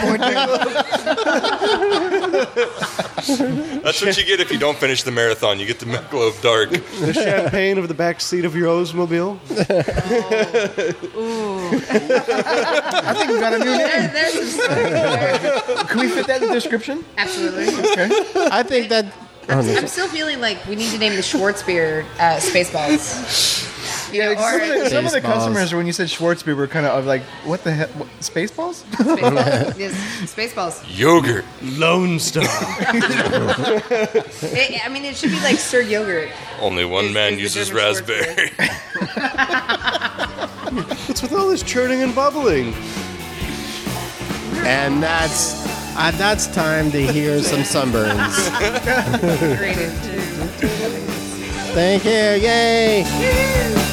That's what you get if you don't finish the marathon. You get the Michelob Dark. The champagne of the back seat of your Oldsmobile? I think we got a new name. There's some story there. Can we fit that in the description? Absolutely. I think that. I'm still feeling like we need to name the Schwartz beer Spaceballs. Yeah, or some of the Spaceballs. customers, when you said Schwartzby, were kind of like, what the heck? What, Spaceballs? Spaceballs. Yes, Spaceballs. Yogurt. Lone Star. I mean, it should be like Sir Yogurt. Only one man is the uses German Schwartz raspberry. What's with all this churning and bubbling? And that's time to hear some sunburns. Rated. Thank you. Yay.